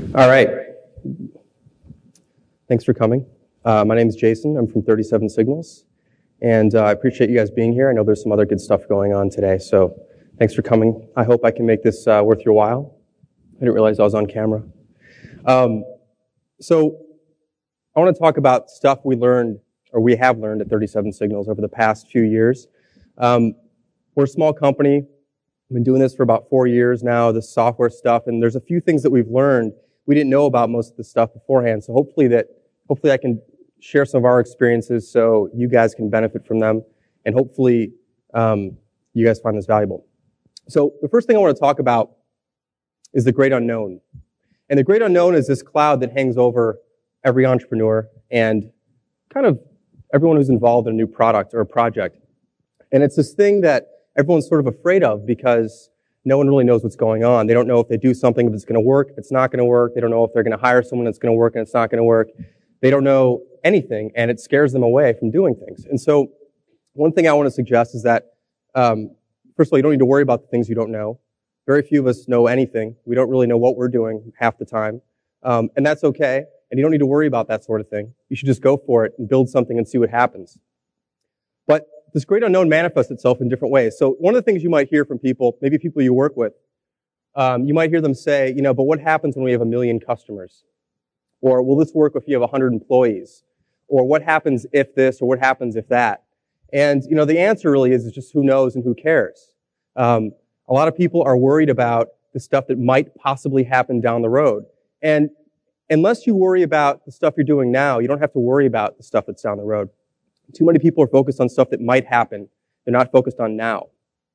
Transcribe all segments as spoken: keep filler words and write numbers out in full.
All right. Thanks for coming. Uh, my name is Jason. I'm from thirty-seven Signals, and uh, I appreciate you guys being here. I know there's some other good stuff going on today, so thanks for coming. I hope I can make this uh, worth your while. I didn't realize I was on camera. Um, so I want to talk about stuff we learned, or we have learned at thirty-seven Signals over the past few years. Um, we're a small company. We've been doing this for about four years now, this software stuff, and there's a few things that we've learned. We didn't know about most of the stuff beforehand, so hopefully that, hopefully I can share some of our experiences so you guys can benefit from them, and hopefully um, you guys find this valuable. So the first thing I want to talk about is the great unknown. And the great unknown is this cloud that hangs over every entrepreneur and kind of everyone who's involved in a new product or a project. And it's this thing that everyone's sort of afraid of because no one really knows what's going on. They don't know if they do something, if it's going to work, if it's not going to work. They don't know if they're going to hire someone that's going to work and it's not going to work. They don't know anything, and it scares them away from doing things. And so one thing I want to suggest is that, um, first of all, you don't need to worry about the things you don't know. Very few of us know anything. We don't really know what we're doing half the time. Um, and that's okay. And you don't need to worry about that sort of thing. You should just go for it and build something and see what happens. But this great unknown manifests itself in different ways. So one of the things you might hear from people, maybe people you work with, um, you might hear them say, you know, but what happens when we have a million customers? Or will this work if you have one hundred employees? Or what happens if this, or what happens if that? And, you know, the answer really is, is just who knows and who cares. Um, a lot of people are worried about the stuff that might possibly happen down the road. And unless you worry about the stuff you're doing now, you don't have to worry about the stuff that's down the road. Too many people are focused on stuff that might happen. They're not focused on now.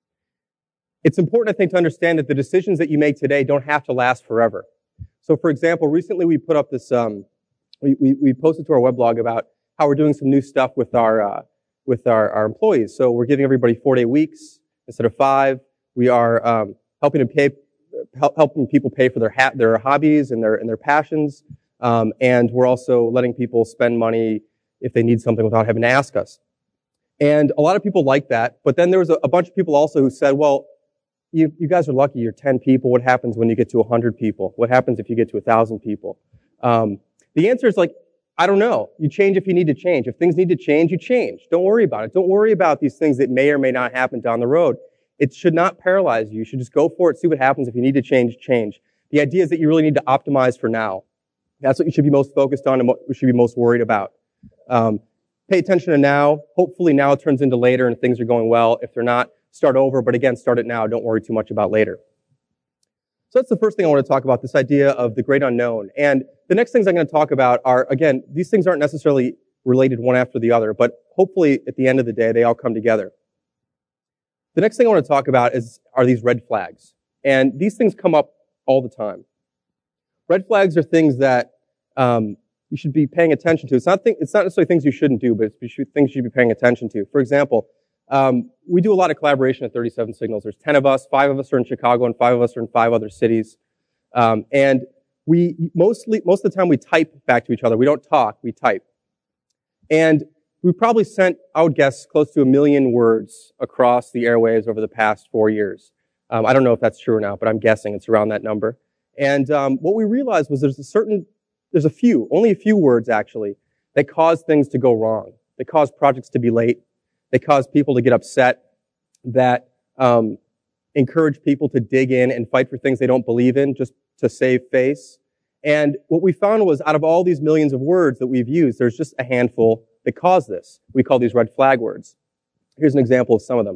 It's important, I think, to understand that the decisions that you make today don't have to last forever. So, for example, recently we put up this, um, we, we, we posted to our weblog about how we're doing some new stuff with our, uh, with our, our employees. So we're giving everybody four-day weeks instead of five. We are um, helping to pay, help, helping people pay for their ha- their hobbies and their and their passions, um, and we're also letting people spend money if they need something without having to ask us. And a lot of people like that, but then there was a, a bunch of people also who said, well, you, you guys are lucky, you're ten people. What happens when you get to one hundred people? What happens if you get to one thousand people? Um, the answer is like, I don't know. You change if you need to change. If things need to change, you change. Don't worry about it. Don't worry about these things that may or may not happen down the road. It should not paralyze you. You should just go for it, see what happens. If you need to change, change. The idea is that you really need to optimize for now. That's what you should be most focused on and what you should be most worried about. Um, pay attention to now. Hopefully now turns into later and things are going well. If they're not, start over. But again, start it now. Don't worry too much about later. So that's the first thing I want to talk about, this idea of the great unknown. And the next things I'm going to talk about are, again, these things aren't necessarily related one after the other, but hopefully at the end of the day, they all come together. The next thing I want to talk about is, are these red flags. And these things come up all the time. Red flags are things that, um, you should be paying attention to. It's not, th- it's not necessarily things you shouldn't do, but it's things you should be paying attention to. For example, um, we do a lot of collaboration at thirty-seven Signals. There's ten of us, five of us are in Chicago, and five of us are in five other cities. Um, and we mostly, most of the time we type back to each other. We don't talk, we type. And we probably sent, I would guess, close to a million words across the airwaves over the past four years. Um, I don't know if that's true or not, but I'm guessing it's around that number. And um, what we realized was there's a certain There's a few, only a few words actually, that cause things to go wrong. They cause projects to be late. They cause people to get upset. That um, encourage people to dig in and fight for things they don't believe in just to save face. And what we found was out of all these millions of words that we've used, there's just a handful that cause this. We call these red flag words. Here's an example of some of them.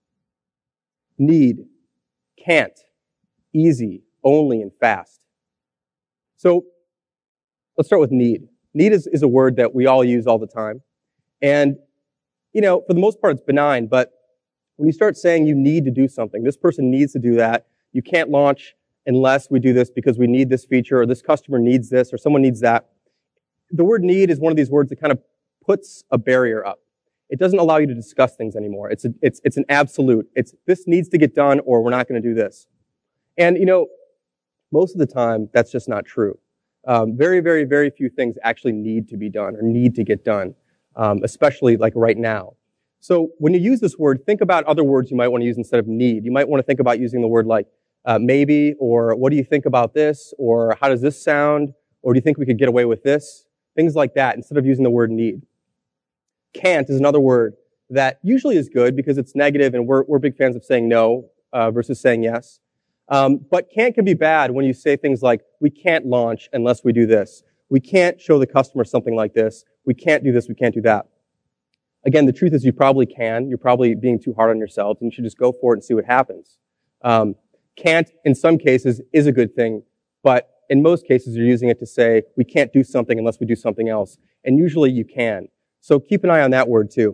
Need, can't, easy, only, and fast. So let's start with need. Need is, is a word that we all use all the time. And, you know, for the most part, it's benign, but when you start saying you need to do something, this person needs to do that, you can't launch unless we do this because we need this feature, or this customer needs this, or someone needs that. The word need is one of these words that kind of puts a barrier up. It doesn't allow you to discuss things anymore. It's a, it's, it's an absolute. It's, this needs to get done, or we're not going to do this. And, you know, most of the time, that's just not true. Um, very, very, very few things actually need to be done or need to get done, um, especially like right now. So when you use this word, think about other words you might want to use instead of need. You might want to think about using the word like uh, maybe, or what do you think about this, or how does this sound, or do you think we could get away with this? Things like that, instead of using the word need. Can't is another word that usually is good because it's negative, and we're, we're big fans of saying no uh, versus saying yes. Um, but can't can be bad when you say things like, we can't launch unless we do this. We can't show the customer something like this. We can't do this. We can't do that. Again, the truth is you probably can. You're probably being too hard on yourself, and you should just go for it and see what happens. Um, can't, in some cases, is a good thing, but in most cases, you're using it to say, we can't do something unless we do something else. And usually you can. So keep an eye on that word too.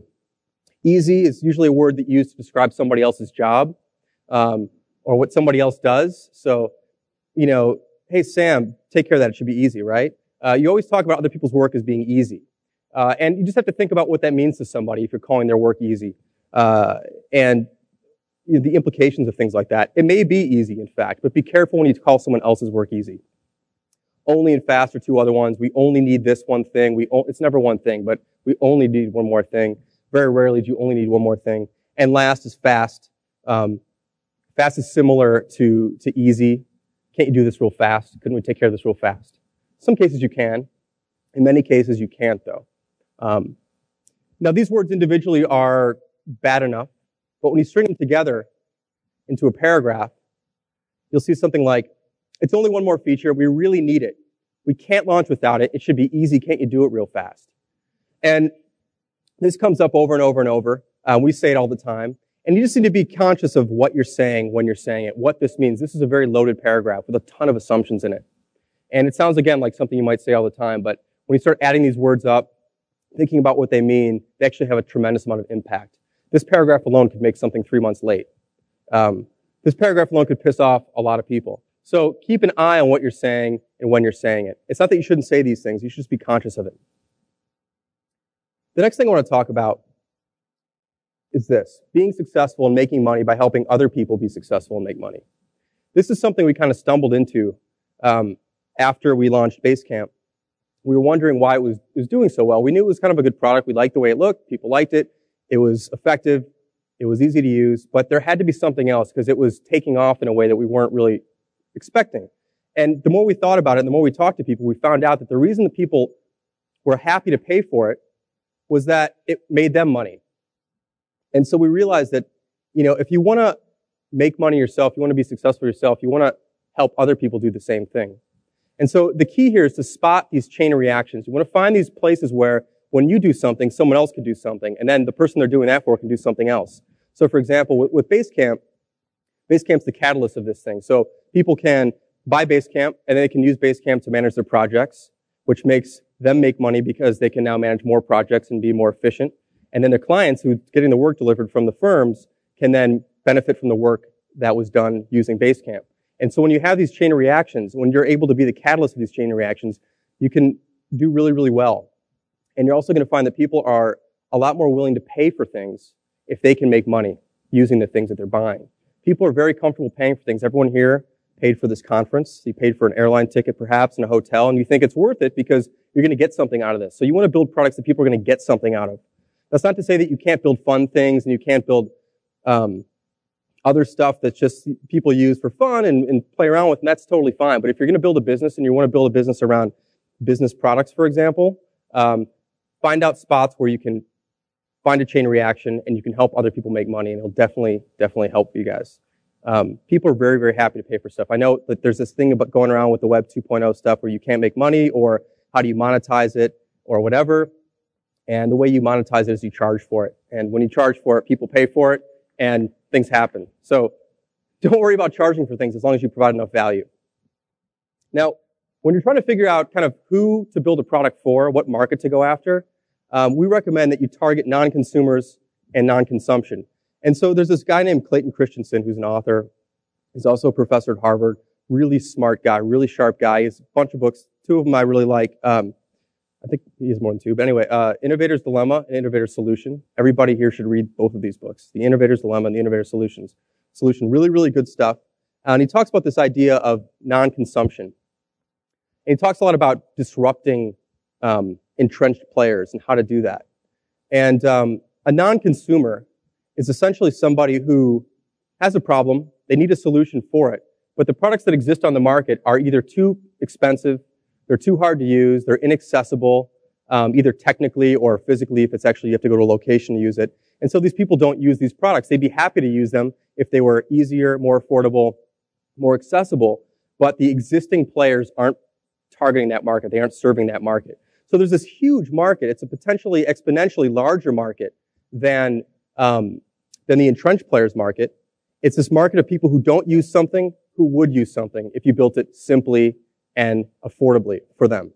Easy is usually a word that you use to describe somebody else's job, um, or what somebody else does. So, you know, hey, Sam, take care of that. It should be easy, right? Uh, you always talk about other people's work as being easy. Uh, and you just have to think about what that means to somebody if you're calling their work easy. Uh, and you know, the implications of things like that. It may be easy, in fact, but be careful when you call someone else's work easy. Only and fast are two other ones. We only need this one thing. We o- It's never one thing, but we only need one more thing. Very rarely do you only need one more thing. And last is fast. Um, fast is similar to, to easy. Can't you do this real fast? Couldn't we take care of this real fast? Some cases you can. In many cases you can't, though. Um, now, these words individually are bad enough, but when you string them together into a paragraph, you'll see something like, it's only one more feature. We really need it. We can't launch without it. It should be easy. Can't you do it real fast? And this comes up over and over and over. Uh, we say it all the time. And you just need to be conscious of what you're saying when you're saying it, what this means. This is a very loaded paragraph with a ton of assumptions in it. And it sounds, again, like something you might say all the time, but when you start adding these words up, thinking about what they mean, they actually have a tremendous amount of impact. This paragraph alone could make something three months late. Um, this paragraph alone could piss off a lot of people. So keep an eye on what you're saying and when you're saying it. It's not that you shouldn't say these things. You should just be conscious of it. The next thing I want to talk about is this, being successful and making money by helping other people be successful and make money. This is something we kind of stumbled into um, after we launched Basecamp. We were wondering why it was, it was doing so well. We knew it was kind of a good product. We liked the way it looked. People liked it. It was effective. It was easy to use. But there had to be something else because it was taking off in a way that we weren't really expecting. And the more we thought about it, and the more we talked to people, we found out that the reason the people were happy to pay for it was that it made them money. And so we realized that, you know, if you want to make money yourself, you want to be successful yourself, you want to help other people do the same thing. And so the key here is to spot these chain of reactions. You want to find these places where when you do something, someone else can do something, and then the person they're doing that for can do something else. So for example, with, with Basecamp, Basecamp's the catalyst of this thing. So people can buy Basecamp, and then they can use Basecamp to manage their projects, which makes them make money because they can now manage more projects and be more efficient. And then their clients who are getting the work delivered from the firms can then benefit from the work that was done using Basecamp. And so when you have these chain of reactions, when you're able to be the catalyst of these chain of reactions, you can do really, really well. And you're also going to find that people are a lot more willing to pay for things if they can make money using the things that they're buying. People are very comfortable paying for things. Everyone here paid for this conference. You paid for an airline ticket, perhaps, and a hotel, and you think it's worth it because you're going to get something out of this. So you want to build products that people are going to get something out of. That's not to say that you can't build fun things and you can't build um, other stuff that just people use for fun and, and play around with, and that's totally fine. But if you're going to build a business and you want to build a business around business products, for example, um, find out spots where you can find a chain reaction and you can help other people make money, and it'll definitely, definitely help you guys. Um, people are very, very happy to pay for stuff. I know that there's this thing about going around with the Web two point oh stuff where you can't make money, or how do you monetize it, or whatever. And the way you monetize it is you charge for it. And when you charge for it, people pay for it, and things happen. So don't worry about charging for things as long as you provide enough value. Now, when you're trying to figure out kind of who to build a product for, what market to go after, um, we recommend that you target non-consumers and non-consumption. And so there's this guy named Clayton Christensen who's an author. He's also a professor at Harvard. Really smart guy, really sharp guy. He has a bunch of books. Two of them I really like. Um, I think he has more than two. But anyway, uh, Innovator's Dilemma and Innovator's Solution. Everybody here should read both of these books. The Innovator's Dilemma and the Innovator's Solutions. Solution, really, really good stuff. And he talks about this idea of non-consumption. And he talks a lot about disrupting um, entrenched players and how to do that. And um, a non-consumer is essentially somebody who has a problem, they need a solution for it, but the products that exist on the market are either too expensive, they're too hard to use, they're inaccessible, um, either technically or physically if it's actually you have to go to a location to use it. And so these people don't use these products. They'd be happy to use them if they were easier, more affordable, more accessible, but the existing players aren't targeting that market. They aren't serving that market. So there's this huge market. It's a potentially exponentially larger market than, um, than the entrenched players market. It's this market of people who don't use something, who would use something if you built it simply and affordably for them.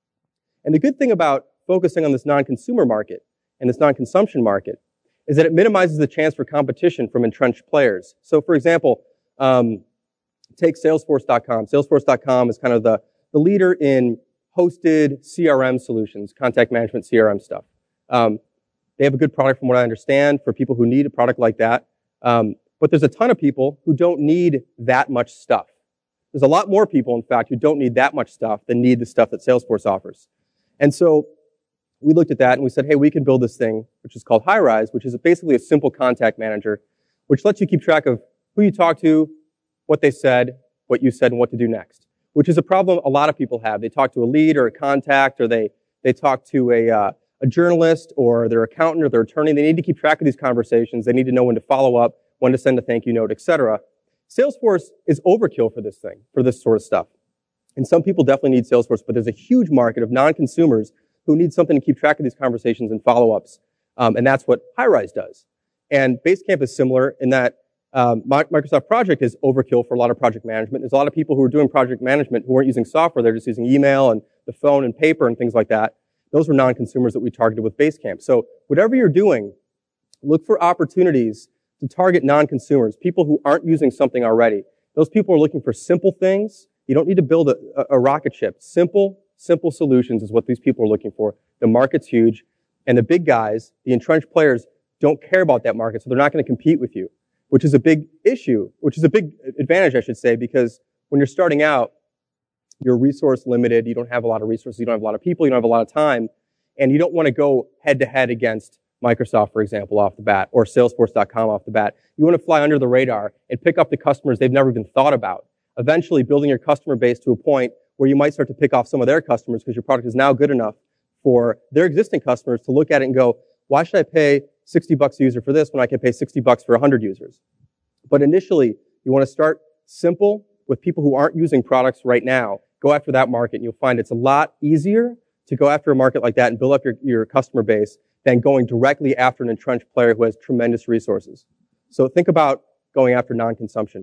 And the good thing about focusing on this non-consumer market and this non-consumption market is that it minimizes the chance for competition from entrenched players. So for example, um, take Salesforce dot com. Salesforce dot com is kind of the, the leader in hosted C R M solutions, contact management C R M stuff. Um, they have a good product from what I understand for people who need a product like that. Um, but there's a ton of people who don't need that much stuff. There's a lot more people, in fact, who don't need that much stuff than need the stuff that Salesforce offers. And so we looked at that and we said, hey, we can build this thing, which is called Highrise, which is basically a simple contact manager, which lets you keep track of who you talk to, what they said, what you said, and what to do next, which is a problem a lot of people have. They talk to a lead or a contact, or they, they talk to a, uh, a journalist or their accountant or their attorney. They need to keep track of these conversations. They need to know when to follow up, when to send a thank you note, et cetera. Salesforce is overkill for this thing, for this sort of stuff. And some people definitely need Salesforce, but there's a huge market of non-consumers who need something to keep track of these conversations and follow-ups. Um, and that's what Highrise does. And Basecamp is similar in that um, Microsoft Project is overkill for a lot of project management. There's a lot of people who are doing project management who weren't using software. They're just using email and the phone and paper and things like that. Those were non-consumers that we targeted with Basecamp. So whatever you're doing, look for opportunities to target non-consumers, people who aren't using something already. Those people are looking for simple things. You don't need to build a, a rocket ship. Simple, simple solutions is what these people are looking for. The market's huge, and the big guys, the entrenched players, don't care about that market, so they're not going to compete with you, which is a big issue, which is a big advantage, I should say, because when you're starting out, you're resource limited, you don't have a lot of resources, you don't have a lot of people, you don't have a lot of time, and you don't want to go head-to-head against Microsoft, for example, off the bat, or Salesforce dot com off the bat. You want to fly under the radar and pick up the customers they've never even thought about. Eventually building your customer base to a point where you might start to pick off some of their customers because your product is now good enough for their existing customers to look at it and go, why should I pay sixty bucks a user for this when I can pay sixty bucks for one hundred users? But initially, you want to start simple with people who aren't using products right now. Go after that market, and you'll find it's a lot easier to go after a market like that and build up your, your customer base than going directly after an entrenched player who has tremendous resources. So think about going after non-consumption.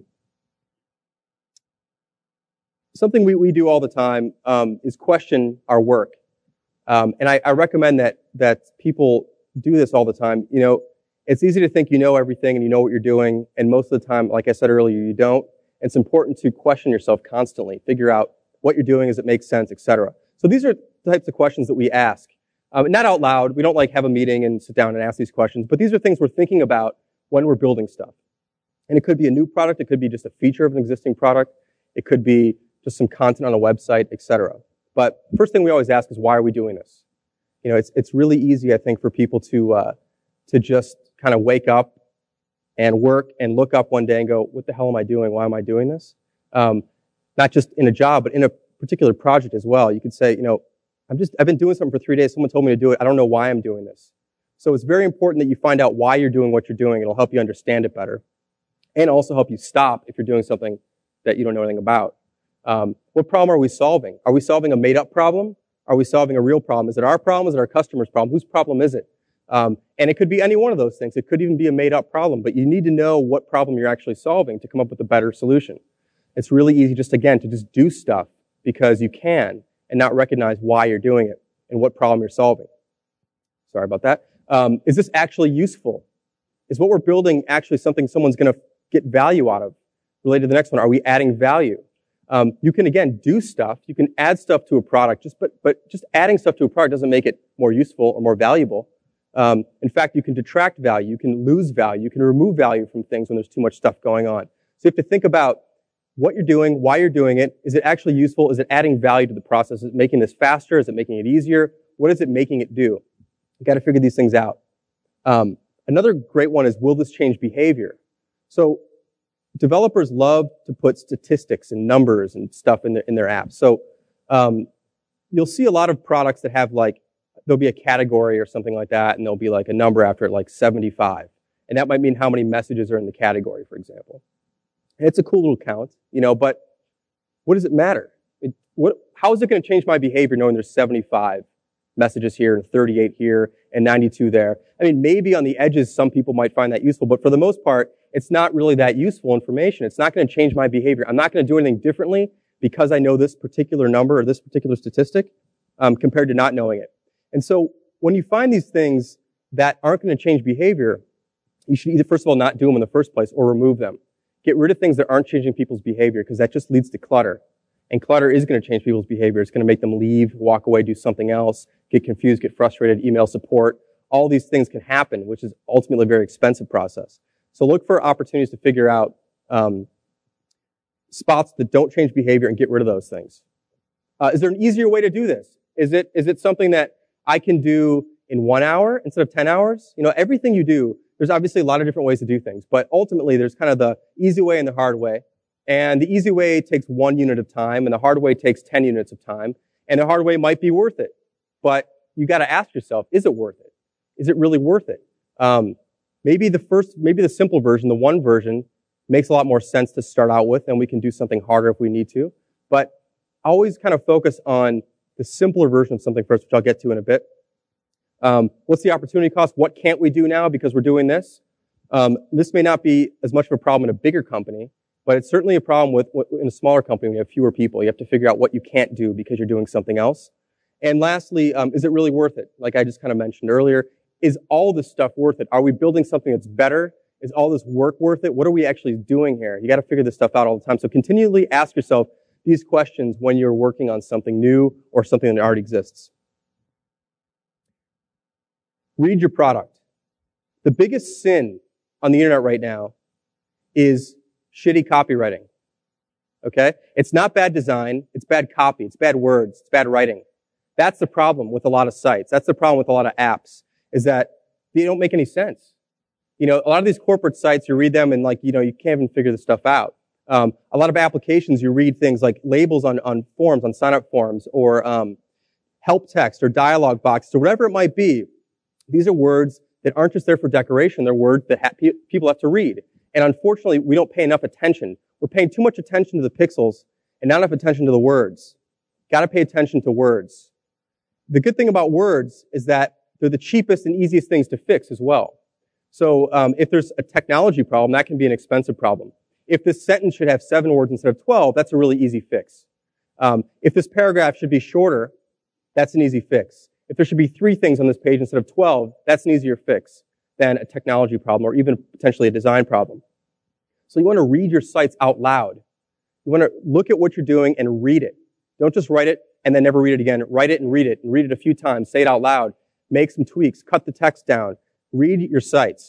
Something we, we do all the time um, is question our work. Um, and I, I recommend that, that people do this all the time. You know, it's easy to think you know everything and you know what you're doing, and most of the time, like I said earlier, you don't. It's important to question yourself constantly, figure out what you're doing, does it make sense, et cetera. So these are the types of questions that we ask. Um, not out loud. We don't like have a meeting and sit down and ask these questions, but these are things we're thinking about when we're building stuff. And it could be a new product. It could be just a feature of an existing product. It could be just some content on a website, et cetera. But first thing we always ask is, why are we doing this? You know, it's it's really easy, I think, for people to uh, to just kind of wake up and work and look up one day and go, what the hell am I doing? Why am I doing this? Um, not just in a job, but in a particular project as well. You could say, you know, I'm just, I've been doing something for three days. Someone told me to do it. I don't know why I'm doing this. So it's very important that you find out why you're doing what you're doing. It'll help you understand it better, and also help you stop if you're doing something that you don't know anything about. Um, what problem are we solving? Are we solving a made-up problem? Are we solving a real problem? Is it our problem? Is it our customer's problem? Whose problem is it? Um, and it could be any one of those things. It could even be a made-up problem, but you need to know what problem you're actually solving to come up with a better solution. It's really easy just, again, to just do stuff because you can and not recognize why you're doing it and what problem you're solving. Sorry about that. Um, is this actually useful? Is what we're building actually something someone's going to get value out of? Related to the next one, are we adding value? Um, you can, again, do stuff. You can add stuff to a product, just but, but just adding stuff to a product doesn't make it more useful or more valuable. Um, in fact, you can detract value. You can lose value. You can remove value from things when there's too much stuff going on. So you have to think about what you're doing, why you're doing it. Is it actually useful? Is it adding value to the process? Is it making this faster? Is it making it easier? What is it making it do? You've got to figure these things out. Um, another great one is, will this change behavior? So developers love to put statistics and numbers and stuff in their, in their apps. So um, you'll see a lot of products that have like, there'll be a category or something like that, and there'll be like a number after it, like seventy-five. And that might mean how many messages are in the category, for example. And it's a cool little count, you know, but what does it matter? It, what, how is it going to change my behavior knowing there's seventy-five messages here and thirty-eight here and ninety-two there? I mean, maybe on the edges, some people might find that useful, but for the most part, it's not really that useful information. It's not going to change my behavior. I'm not going to do anything differently because I know this particular number or this particular statistic um, compared to not knowing it. And so when you find these things that aren't going to change behavior, you should either, first of all, not do them in the first place or remove them. Get rid of things that aren't changing people's behavior because that just leads to clutter. And clutter is going to change people's behavior. It's going to make them leave, walk away, do something else, get confused, get frustrated, email support. All these things can happen, which is ultimately a very expensive process. So look for opportunities to figure out um, spots that don't change behavior and get rid of those things. Uh, is there an easier way to do this? Is it is it something that I can do in one hour instead of ten hours? You know, everything you do, there's obviously a lot of different ways to do things, but ultimately there's kind of the easy way and the hard way. And the easy way takes one unit of time, and the hard way takes ten units of time. And the hard way might be worth it, but you got to ask yourself: is it worth it? Is it really worth it? Um, maybe the first, maybe the simple version, the one version, makes a lot more sense to start out with, and we can do something harder if we need to. But always kind of focus on the simpler version of something first, which I'll get to in a bit. Um, what's the opportunity cost? What can't we do now because we're doing this? Um, this may not be as much of a problem in a bigger company, but it's certainly a problem with, in a smaller company when you have fewer people. You have to figure out what you can't do because you're doing something else. And lastly, um, is it really worth it? Like I just kind of mentioned earlier, is all this stuff worth it? Are we building something that's better? Is all this work worth it? What are we actually doing here? You got to figure this stuff out all the time. So continually ask yourself these questions when you're working on something new or something that already exists. Read your product. The biggest sin on the internet right now is shitty copywriting. Okay? It's not bad design. It's bad copy. It's bad words. It's bad writing. That's the problem with a lot of sites. That's the problem with a lot of apps, is that they don't make any sense. You know, a lot of these corporate sites, you read them and like, you know, you can't even figure this stuff out. Um, a lot of applications, you read things like labels on, on forms, on sign-up forms, or um, help text, or dialogue boxes, or whatever it might be. These are words that aren't just there for decoration. They're words that ha- pe- people have to read. And unfortunately, we don't pay enough attention. We're paying too much attention to the pixels and not enough attention to the words. Got to pay attention to words. The good thing about words is that they're the cheapest and easiest things to fix as well. So um, if there's a technology problem, that can be an expensive problem. If this sentence should have seven words instead of twelve, that's a really easy fix. Um, if this paragraph should be shorter, that's an easy fix. If there should be three things on this page instead of twelve, that's an easier fix than a technology problem or even potentially a design problem. So you want to read your sites out loud. You want to look at what you're doing and read it. Don't just write it and then never read it again. Write it and read it and read it a few times. Say it out loud. Make some tweaks. Cut the text down. Read your sites.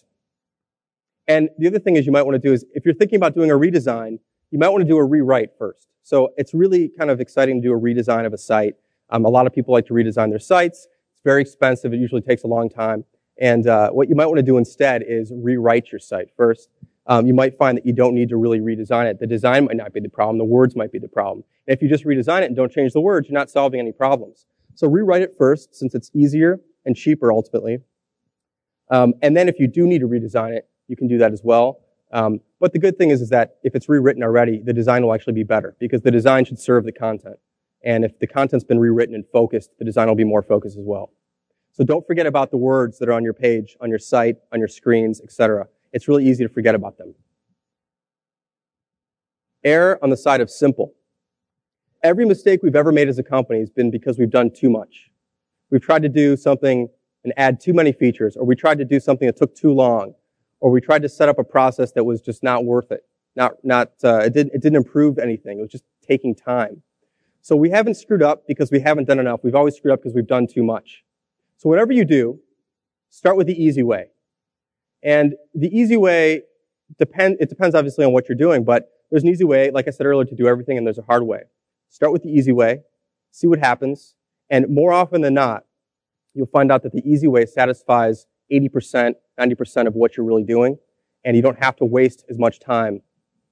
And the other thing is you might want to do is, if you're thinking about doing a redesign, you might want to do a rewrite first. So it's really kind of exciting to do a redesign of a site. Um, a lot of people like to redesign their sites. It's very expensive. It usually takes a long time. And uh, what you might want to do instead is rewrite your site first. Um, you might find that you don't need to really redesign it. The design might not be the problem. The words might be the problem. And if you just redesign it and don't change the words, you're not solving any problems. So rewrite it first, since it's easier and cheaper ultimately. Um, and then if you do need to redesign it, you can do that as well. Um, but the good thing is, is that if it's rewritten already, the design will actually be better, because the design should serve the content. And if the content's been rewritten and focused, the design will be more focused as well. So don't forget about the words that are on your page, on your site, on your screens, et cetera. It's really easy to forget about them. Err on the side of simple. Every mistake we've ever made as a company has been because we've done too much. We've tried to do something and add too many features, or we tried to do something that took too long, or we tried to set up a process that was just not worth it. Not, not, uh, it didn't, it didn't improve anything. It was just taking time. So we haven't screwed up because we haven't done enough. We've always screwed up because we've done too much. So whatever you do, start with the easy way. And the easy way depend, it depends obviously on what you're doing, but there's an easy way, like I said earlier, to do everything, and there's a hard way. Start with the easy way, see what happens, and more often than not, you'll find out that the easy way satisfies eighty percent, ninety percent of what you're really doing, and you don't have to waste as much time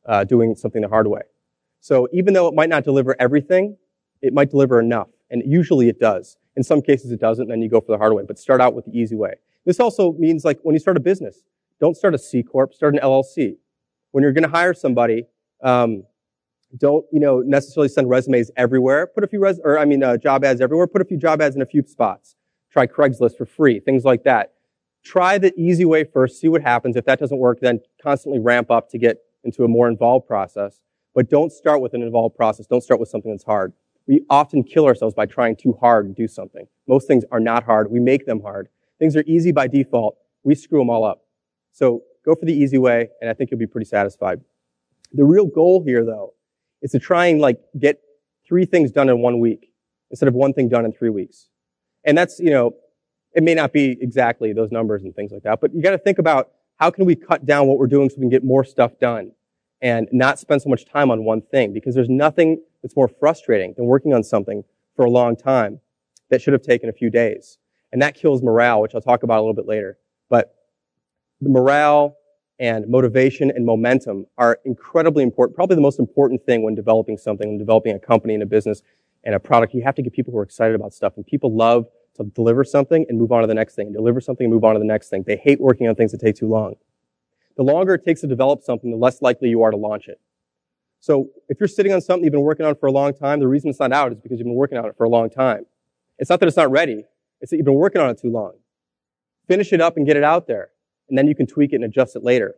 uh, doing something the hard way. So even though it might not deliver everything, it might deliver enough. And usually it does. In some cases it doesn't, and then you go for the hard way. But start out with the easy way. This also means, like, when you start a business, don't start a C Corp, start an L L C. When you're going to hire somebody, um, don't, you know, necessarily send resumes everywhere. Put a few res, or I mean, uh, job ads everywhere. Put a few job ads in a few spots. Try Craigslist for free, things like that. Try the easy way first, see what happens. If that doesn't work, then constantly ramp up to get into a more involved process. But don't start with an involved process. Don't start with something that's hard. We often kill ourselves by trying too hard to do something. Most things are not hard. We make them hard. Things are easy by default. We screw them all up. So go for the easy way, and I think you'll be pretty satisfied. The real goal here, though, is to try and, like, get three things done in one week instead of one thing done in three weeks. And that's, you know, it may not be exactly those numbers and things like that, but you got to think about how can we cut down what we're doing so we can get more stuff done and not spend so much time on one thing, because there's nothing that's more frustrating than working on something for a long time that should have taken a few days. And that kills morale, which I'll talk about a little bit later. But the morale and motivation and momentum are incredibly important, probably the most important thing when developing something, when developing a company and a business and a product. You have to get people who are excited about stuff, and people love to deliver something and move on to the next thing, and deliver something and move on to the next thing. They hate working on things that take too long. The longer it takes to develop something, the less likely you are to launch it. So if you're sitting on something you've been working on for a long time, the reason it's not out is because you've been working on it for a long time. It's not that it's not ready, it's that you've been working on it too long. Finish it up and get it out there, and then you can tweak it and adjust it later.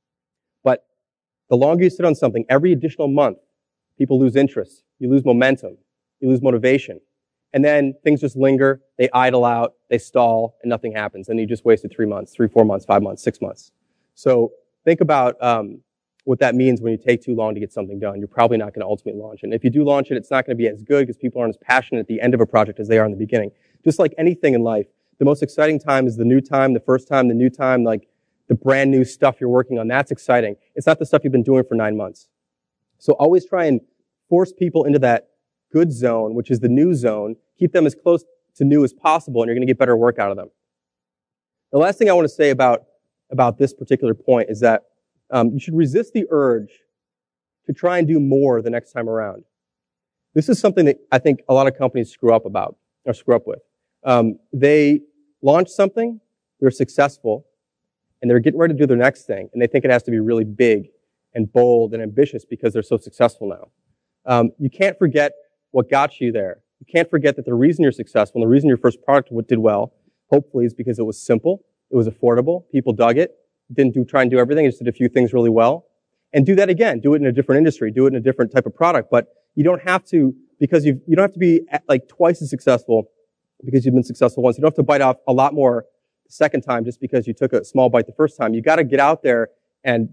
But the longer you sit on something, every additional month, people lose interest, you lose momentum, you lose motivation. And then things just linger, they idle out, they stall, and nothing happens. And you just wasted three months, three, four months, five months, six months. So think about um, what that means when you take too long to get something done. You're probably not going to ultimately launch it. And if you do launch it, it's not going to be as good because people aren't as passionate at the end of a project as they are in the beginning. Just like anything in life, the most exciting time is the new time, the first time, the new time, like the brand new stuff you're working on. That's exciting. It's not the stuff you've been doing for nine months. So always try and force people into that good zone, which is the new zone. Keep them as close to new as possible, and you're going to get better work out of them. The last thing I want to say about, about this particular point is that um, you should resist the urge to try and do more the next time around. This is something that I think a lot of companies screw up about, or screw up with. Um, they launch something, they're successful, and they're getting ready to do their next thing, and they think it has to be really big and bold and ambitious because they're so successful now. Um, you can't forget what got you there. You can't forget that the reason you're successful and the reason your first product did well, hopefully, is because it was simple, it was affordable, people dug it, didn't do try and do everything, just did a few things really well. And do that again. Do it in a different industry. Do it in a different type of product. But you don't have to, because you you don't have to be like twice as successful because you've been successful once. You don't have to bite off a lot more the second time just because you took a small bite the first time. You got to get out there and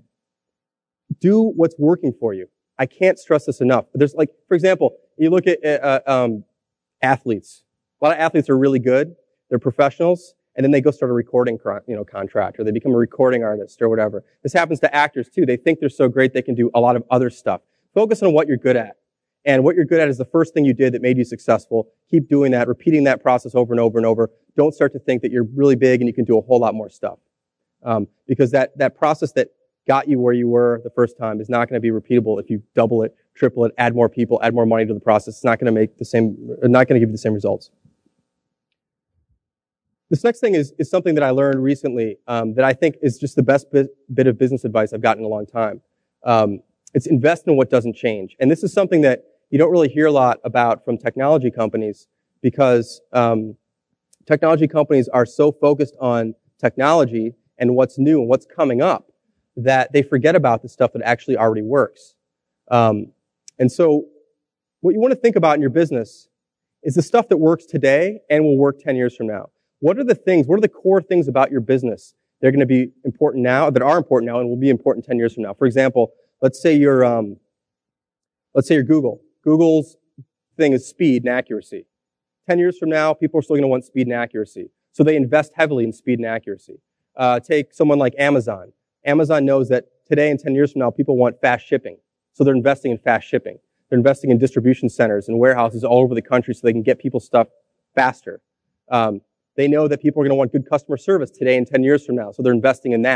do what's working for you. I can't stress this enough. There's like, for example, you look at uh, um, athletes. A lot of athletes are really good. They're professionals, and then they go start a recording, you know, contract, or they become a recording artist or whatever. This happens to actors too. They think they're so great they can do a lot of other stuff. Focus on what you're good at. And what you're good at is the first thing you did that made you successful. Keep doing that, repeating that process over and over and over. Don't start to think that you're really big and you can do a whole lot more stuff. Um, because that, that process that got you where you were the first time is not going to be repeatable if you double it, triple it, add more people, add more money to the process. It's not going to make the same, not going to give you the same results. This next thing is, is something that I learned recently um, that I think is just the best bit, bit of business advice I've gotten in a long time. Um, it's invest in what doesn't change. And this is something that you don't really hear a lot about from technology companies because um, technology companies are so focused on technology and what's new and what's coming up that they forget about the stuff that actually already works. Um, and so what you want to think about in your business is the stuff that works today and will work ten years from now. What are the things, what are the core things about your business that are going to be important now, that are important now and will be important ten years from now? For example, let's say you're, um, let's say you're Google. Google's thing is speed and accuracy. ten years from now, people are still going to want speed and accuracy. So they invest heavily in speed and accuracy. Uh, take someone like Amazon. Amazon knows that today and ten years from now, people want fast shipping. So they're investing in fast shipping. They're investing in distribution centers and warehouses all over the country so they can get people stuff faster. Um, they know that people are going to want good customer service today and ten years from now. So they're investing in that.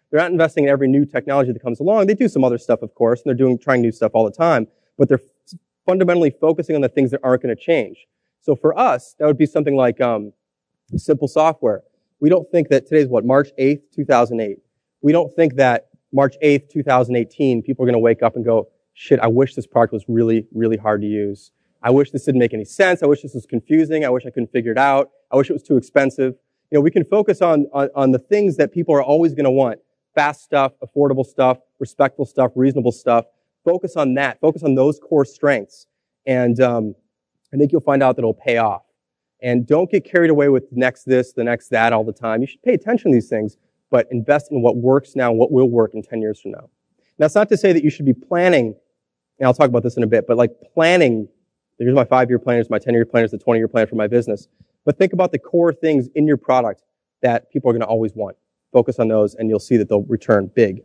They're not investing in every new technology that comes along. They do some other stuff, of course, and they're doing trying new stuff all the time, but they're fundamentally focusing on the things that aren't going to change. So for us, that would be something like um, simple software. We don't think that today's what, March eighth, two thousand eight. We don't think that March eighth, two thousand eighteen, people are going to wake up and go, shit, I wish this product was really, really hard to use. I wish this didn't make any sense. I wish this was confusing. I wish I couldn't figure it out. I wish it was too expensive. You know, we can focus on, on, on the things that people are always going to want. Fast stuff, affordable stuff, respectful stuff, reasonable stuff. Focus on that. Focus on those core strengths. And um, I think you'll find out that it'll pay off. And don't get carried away with the next this, the next that all the time. You should pay attention to these things, but invest in what works now and what will work in ten years from now. Now, it's not to say that you should be planning, and I'll talk about this in a bit, but like planning, here's my five-year plan, here's my ten-year plan, here's the twenty-year plan for my business. But think about the core things in your product that people are going to always want. Focus on those, and you'll see that they'll return big.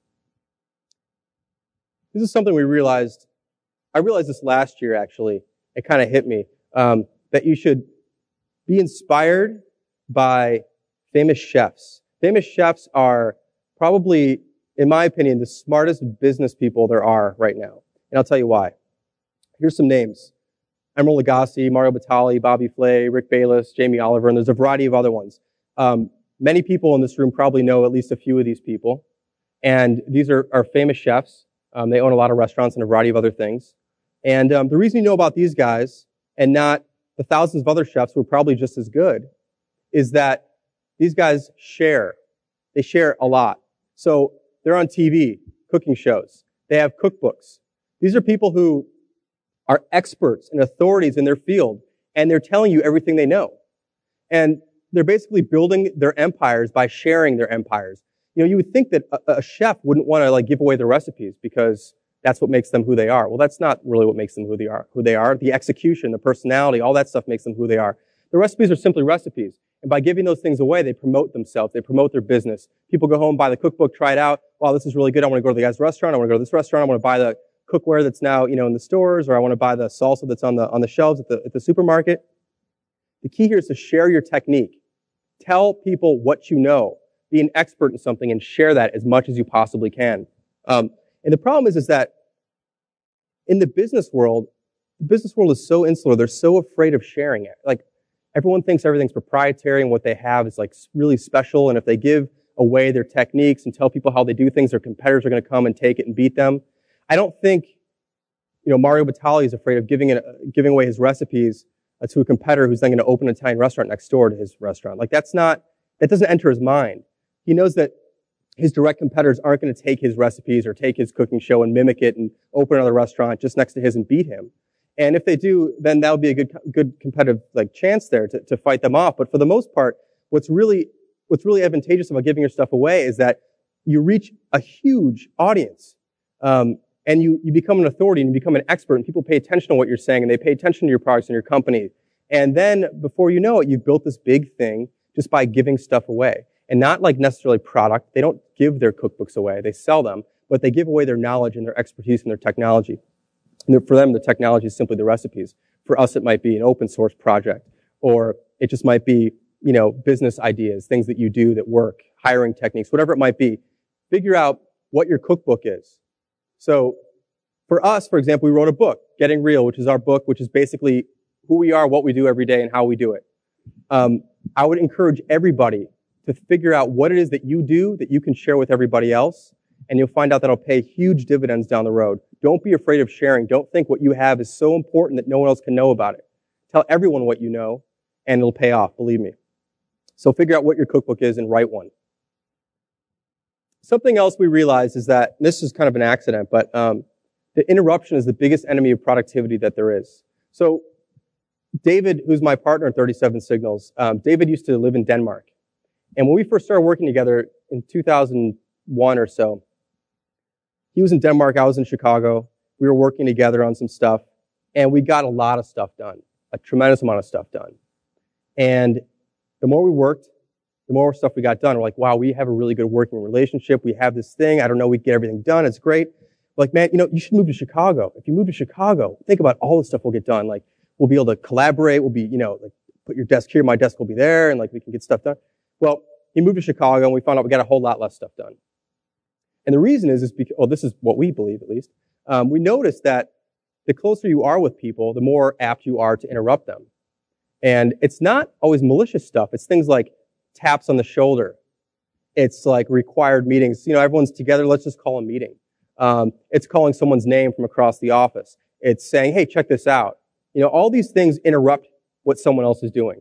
This is something we realized, I realized this last year, actually. It kind of hit me, um, that you should be inspired by famous chefs. Famous chefs are probably, in my opinion, the smartest business people there are right now. And I'll tell you why. Here's some names. Emeril Lagasse, Mario Batali, Bobby Flay, Rick Bayless, Jamie Oliver, and there's a variety of other ones. Um, many people in this room probably know at least a few of these people. And these are, are famous chefs. Um, they own a lot of restaurants and a variety of other things. And um, the reason you know about these guys and not the thousands of other chefs who are probably just as good is that these guys share. They share a lot. So they're on T V, cooking shows. They have cookbooks. These are people who are experts and authorities in their field, and they're telling you everything they know. And they're basically building their empires by sharing their empires. You know, you would think that a, a chef wouldn't want to like give away their recipes because that's what makes them who they are. Well, that's not really what makes them who they are. Who they are, the execution, the personality, all that stuff makes them who they are. The recipes are simply recipes. And by giving those things away, they promote themselves. They promote their business. People go home, buy the cookbook, try it out. Wow, this is really good. I want to go to the guy's restaurant. I want to go to this restaurant. I want to buy the cookware that's now, you know, in the stores, or I want to buy the salsa that's on the, on the shelves at the, at the supermarket. The key here is to share your technique. Tell people what you know. Be an expert in something and share that as much as you possibly can. Um, and the problem is, is that in the business world, the business world is so insular. They're so afraid of sharing it. Like, everyone thinks everything's proprietary and what they have is like really special. And if they give away their techniques and tell people how they do things, their competitors are going to come and take it and beat them. I don't think, you know, Mario Batali is afraid of giving it, giving away his recipes uh, to a competitor who's then going to open an Italian restaurant next door to his restaurant. Like, that's not, that doesn't enter his mind. He knows that his direct competitors aren't going to take his recipes or take his cooking show and mimic it and open another restaurant just next to his and beat him. And if they do, then that would be a good, good competitive like chance there to, to fight them off. But for the most part, what's really, what's really advantageous about giving your stuff away is that you reach a huge audience, um, and you you become an authority and you become an expert, and people pay attention to what you're saying and they pay attention to your products and your company. And then before you know it, you've built this big thing just by giving stuff away, and not like necessarily product. They don't give their cookbooks away; they sell them, but they give away their knowledge and their expertise and their technology. And for them, the technology is simply the recipes. For us, it might be an open source project, or it just might be, you know, business ideas, things that you do that work, hiring techniques, whatever it might be. Figure out what your cookbook is. So for us, for example, we wrote a book, Getting Real, which is our book, which is basically who we are, what we do every day, and how we do it. Um, I would encourage everybody to figure out what it is that you do that you can share with everybody else, and you'll find out that'll pay huge dividends down the road. Don't be afraid of sharing. Don't think what you have is so important that no one else can know about it. Tell everyone what you know, and it'll pay off, believe me. So figure out what your cookbook is and write one. Something else we realized is that, this is kind of an accident, but um, the interruption is the biggest enemy of productivity that there is. So David, who's my partner in thirty-seven Signals, um, David used to live in Denmark. And when we first started working together in two thousand one or so, he was in Denmark, I was in Chicago. We were working together on some stuff, and we got a lot of stuff done, a tremendous amount of stuff done. And the more we worked, the more stuff we got done. We're like, wow, we have a really good working relationship. We have this thing. I don't know, we get everything done. It's great. We're like, man, you know, you should move to Chicago. If you move to Chicago, think about all the stuff we'll get done. Like, we'll be able to collaborate. We'll be, you know, like, put your desk here, my desk will be there, and like, we can get stuff done. Well, he moved to Chicago, and we found out we got a whole lot less stuff done. And the reason is, is because, well, this is what we believe at least. Um, we notice that the closer you are with people, the more apt you are to interrupt them. And it's not always malicious stuff. It's things like taps on the shoulder. It's like required meetings. You know, everyone's together. Let's just call a meeting. Um, it's calling someone's name from across the office. It's saying, hey, check this out. You know, all these things interrupt what someone else is doing.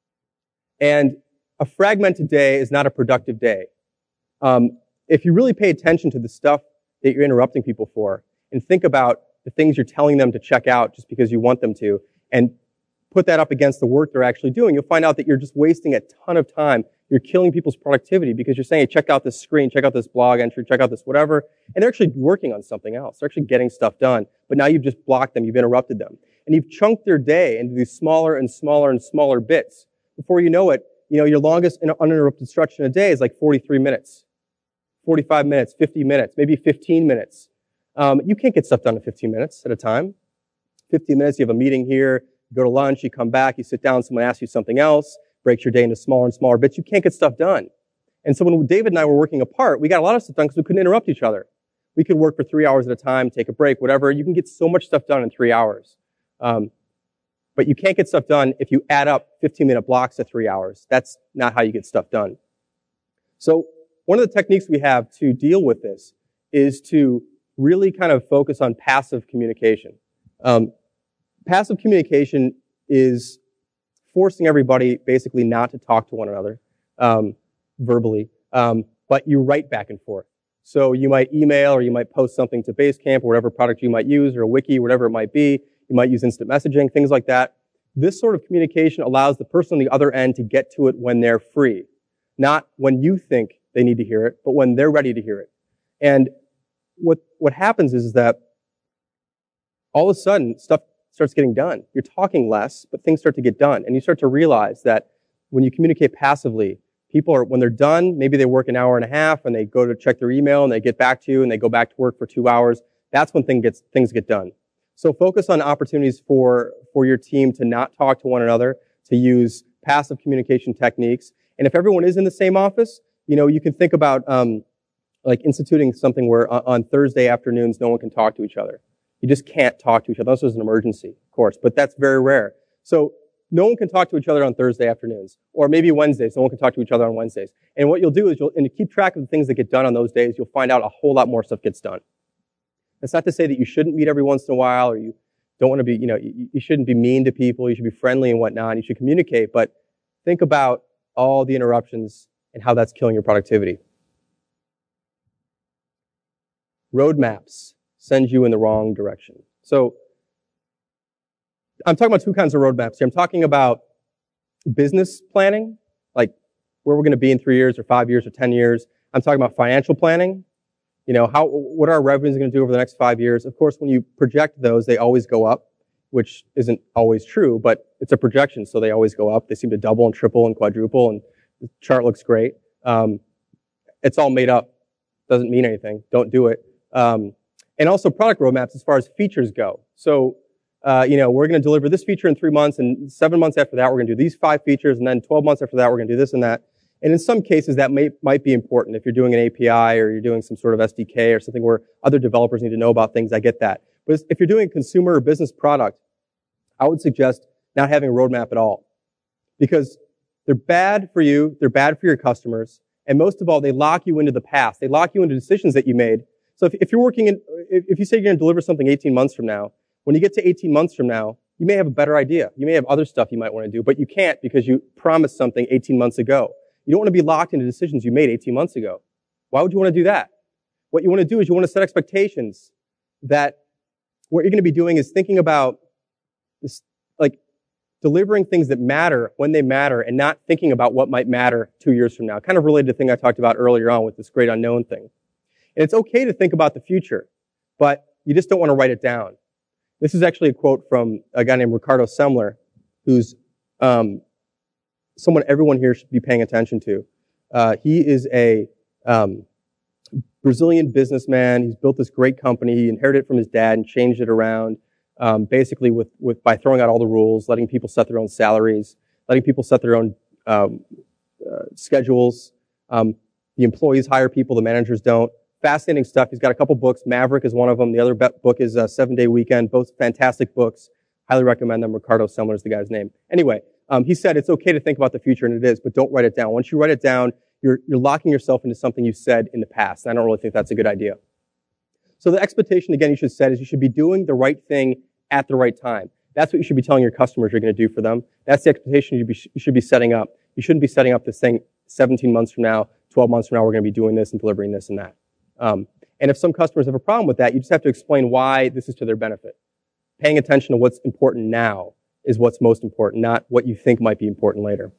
And a fragmented day is not a productive day. Um, if you really pay attention to the stuff that you're interrupting people for, and think about the things you're telling them to check out just because you want them to, and put that up against the work they're actually doing, you'll find out that you're just wasting a ton of time. You're killing people's productivity because you're saying, hey, check out this screen, check out this blog entry, check out this whatever, and they're actually working on something else. They're actually getting stuff done, but now you've just blocked them, you've interrupted them. And you've chunked their day into these smaller and smaller and smaller bits. Before you know it, you know, your longest uninterrupted stretch in a day is like forty-three minutes, forty-five minutes, fifty minutes, maybe fifteen minutes. Um, you can't get stuff done in fifteen minutes at a time. fifteen minutes, you have a meeting here, you go to lunch, you come back, you sit down, someone asks you something else, breaks your day into smaller and smaller bits. You can't get stuff done. And so when David and I were working apart, we got a lot of stuff done because we couldn't interrupt each other. We could work for three hours at a time, take a break, whatever. You can get so much stuff done in three hours. Um, but you can't get stuff done if you add up fifteen-minute blocks of three hours. That's not how you get stuff done. So one of the techniques we have to deal with this is to really kind of focus on passive communication. Um, passive communication is forcing everybody basically not to talk to one another um, verbally, um, but you write back and forth. So you might email or you might post something to Basecamp or whatever product you might use, or a wiki, whatever it might be. You might use instant messaging, things like that. This sort of communication allows the person on the other end to get to it when they're free. Not when you think they need to hear it, but when they're ready to hear it. And what, what happens is, is that all of a sudden, stuff starts getting done. You're talking less, but things start to get done. And you start to realize that when you communicate passively, people are, when they're done, maybe they work an hour and a half and they go to check their email and they get back to you and they go back to work for two hours. That's when thing gets, things get done. So focus on opportunities for, for your team to not talk to one another, to use passive communication techniques. And if everyone is in the same office, you know, you can think about, um, like instituting something where on, on Thursday afternoons, no one can talk to each other. You just can't talk to each other unless there's an emergency, of course, but that's very rare. So no one can talk to each other on Thursday afternoons, or maybe Wednesdays. No one can talk to each other on Wednesdays. And what you'll do is you'll, and to keep track of the things that get done on those days, you'll find out a whole lot more stuff gets done. That's not to say that you shouldn't meet every once in a while, or you don't want to be, you know, you, you shouldn't be mean to people. You should be friendly and whatnot. You should communicate, but think about all the interruptions and how that's killing your productivity. Roadmaps send you in the wrong direction. So I'm talking about two kinds of roadmaps here. I'm talking about business planning, like where we're going to be in three years or five years or ten years. I'm talking about financial planning. You know, how, what are our revenues going to do over the next five years? Of course, when you project those, they always go up, which isn't always true, but it's a projection, so they always go up. They seem to double and triple and quadruple, and the chart looks great. Um, it's all made up. Doesn't mean anything. Don't do it. Um, and also product roadmaps as far as features go. So, uh, you know, we're going to deliver this feature in three months, and seven months after that, we're going to do these five features, and then twelve months after that, we're going to do this and that. And in some cases, that may, might be important. If you're doing an A P I or you're doing some sort of S D K or something where other developers need to know about things, I get that. But if you're doing a consumer or business product, I would suggest not having a roadmap at all. Because they're bad for you, they're bad for your customers, and most of all, they lock you into the past. They lock you into decisions that you made. So if, if you're working in, if, if you say you're going to deliver something eighteen months from now, when you get to eighteen months from now, you may have a better idea. You may have other stuff you might want to do, but you can't because you promised something eighteen months ago. You don't want to be locked into decisions you made eighteen months ago. Why would you want to do that? What you want to do is you want to set expectations that what you're going to be doing is thinking about this, like delivering things that matter when they matter and not thinking about what might matter two years from now. Kind of related to the thing I talked about earlier on with this great unknown thing. And it's okay to think about the future, but you just don't want to write it down. This is actually a quote from a guy named Ricardo Semler, who's um, someone everyone here should be paying attention to. Uh, he is a um, Brazilian businessman. He's built this great company. He inherited it from his dad and changed it around, um, basically with, with by throwing out all the rules, letting people set their own salaries, letting people set their own um, uh, schedules. Um, the employees hire people, the managers don't. Fascinating stuff. He's got a couple books. Maverick is one of them. The other book is uh, Seven Day Weekend. Both fantastic books. Highly recommend them. Ricardo Semler is the guy's name. Anyway, um, he said it's okay to think about the future, and it is, but don't write it down. Once you write it down, you're, you're locking yourself into something you said in the past, and I don't really think that's a good idea. So the expectation, again, you should set is you should be doing the right thing at the right time. That's what you should be telling your customers you're going to do for them. That's the expectation you, be, you should be setting up. You shouldn't be setting up this thing seventeen months from now, twelve months from now, we're going to be doing this and delivering this and that. Um, and if some customers have a problem with that, you just have to explain why this is to their benefit. Paying attention to what's important now is what's most important, not what you think might be important later.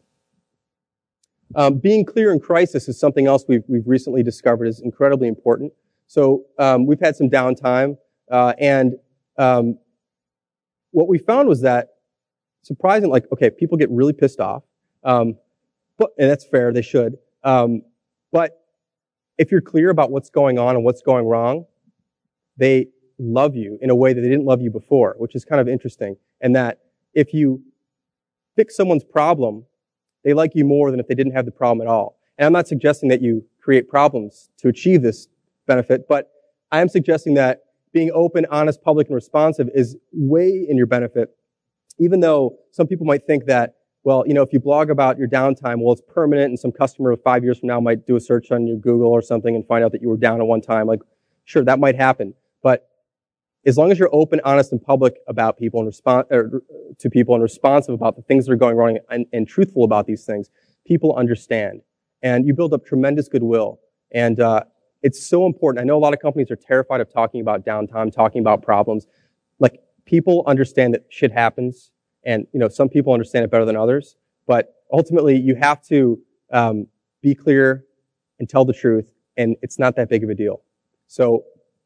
Um, being clear in crisis is something else we've, we've recently discovered is incredibly important. So um, we've had some downtime, uh, and um, what we found was that, surprising, like, okay, people get really pissed off, um, but, and that's fair, they should, um, but if you're clear about what's going on and what's going wrong, they love you in a way that they didn't love you before, which is kind of interesting, and that if you fix someone's problem, they like you more than if they didn't have the problem at all. And I'm not suggesting that you create problems to achieve this benefit, but I am suggesting that being open, honest, public, and responsive is way in your benefit, even though some people might think that, well, you know, if you blog about your downtime, well, it's permanent, and some customer five years from now might do a search on your Google or something and find out that you were down at one time. Like, sure, that might happen, but as long as you're open, honest, and public about people and respond or, to people and responsive about the things that are going wrong and, and truthful about these things, people understand, and you build up tremendous goodwill. And uh, it's so important. I know a lot of companies are terrified of talking about downtime, talking about problems. Like, people understand that shit happens, and you know some people understand it better than others. But ultimately, you have to um, be clear and tell the truth, and it's not that big of a deal. So,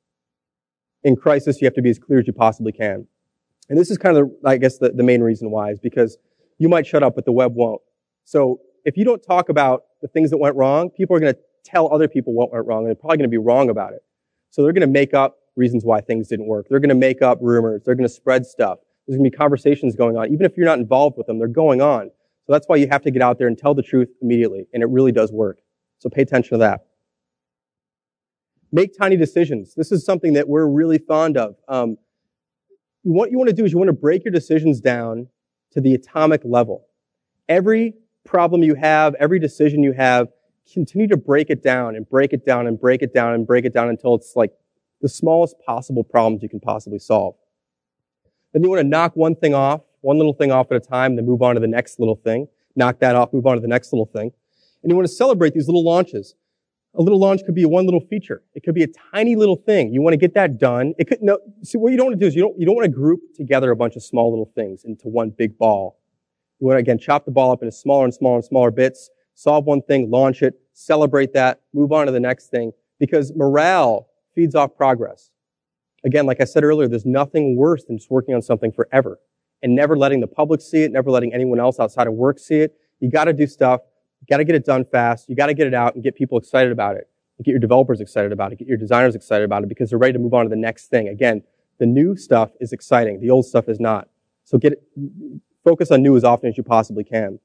in crisis, you have to be as clear as you possibly can. And this is kind of, the, I guess, the, the main reason why is because you might shut up, but the web won't. So if you don't talk about the things that went wrong, people are going to tell other people what went wrong, and they're probably going to be wrong about it. So they're going to make up reasons why things didn't work. They're going to make up rumors. They're going to spread stuff. There's going to be conversations going on. Even if you're not involved with them, they're going on. So that's why you have to get out there and tell the truth immediately, and it really does work. So pay attention to that. Make tiny decisions. This is something that we're really fond of. Um, what you want to do is you want to break your decisions down to the atomic level. Every problem you have, every decision you have, continue to break it down and break it down and break it down and break it down until it's like the smallest possible problems you can possibly solve. Then you want to knock one thing off, one little thing off at a time, then move on to the next little thing. Knock that off, move on to the next little thing. And you want to celebrate these little launches. A little launch could be one little feature. It could be a tiny little thing. You want to get that done. It could, no, see, what you don't want to do is you don't, you don't want to group together a bunch of small little things into one big ball. You want to, again, chop the ball up into smaller and smaller and smaller bits, solve one thing, launch it, celebrate that, move on to the next thing, because morale feeds off progress. Again, like I said earlier, there's nothing worse than just working on something forever and never letting the public see it, never letting anyone else outside of work see it. You got to do stuff. You got to get it done fast. You got to get it out and get people excited about it. Get your developers excited about it. Get your designers excited about it because they're ready to move on to the next thing. Again, the new stuff is exciting. The old stuff is not. So get it, focus on new as often as you possibly can.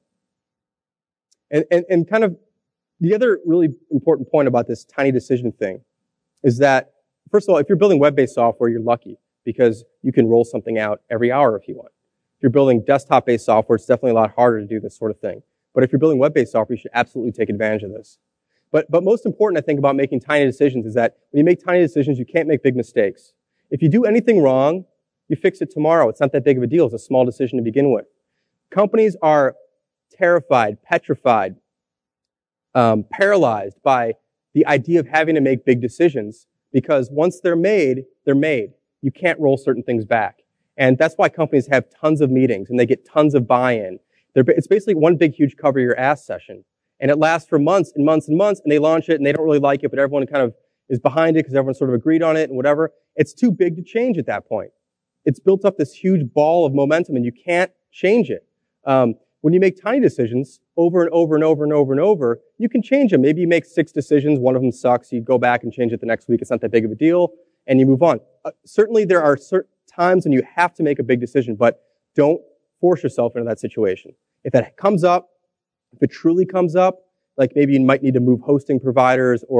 And, and, and kind of the other really important point about this tiny decision thing is that, first of all, if you're building web-based software, you're lucky because you can roll something out every hour if you want. If you're building desktop-based software, it's definitely a lot harder to do this sort of thing. But if you're building web-based software, you should absolutely take advantage of this. But, but most important, I think, about making tiny decisions is that when you make tiny decisions, you can't make big mistakes. If you do anything wrong, you fix it tomorrow. It's not that big of a deal. It's a small decision to begin with. Companies are terrified, petrified, um, paralyzed by the idea of having to make big decisions because once they're made, they're made. You can't roll certain things back. And that's why companies have tons of meetings and they get tons of buy-in. They're, it's basically one big, huge cover your ass session. And it lasts for months and months and months, and they launch it, and they don't really like it, but everyone kind of is behind it because everyone sort of agreed on it and whatever. It's too big to change at that point. It's built up this huge ball of momentum, and you can't change it. Um, when you make tiny decisions over and over and over and over and over, you can change them. Maybe you make six decisions, one of them sucks, you go back and change it the next week, it's not that big of a deal, and you move on. Uh, certainly there are certain times when you have to make a big decision, but don't force yourself into that situation. If that comes up, if it truly comes up, like maybe you might need to move hosting providers or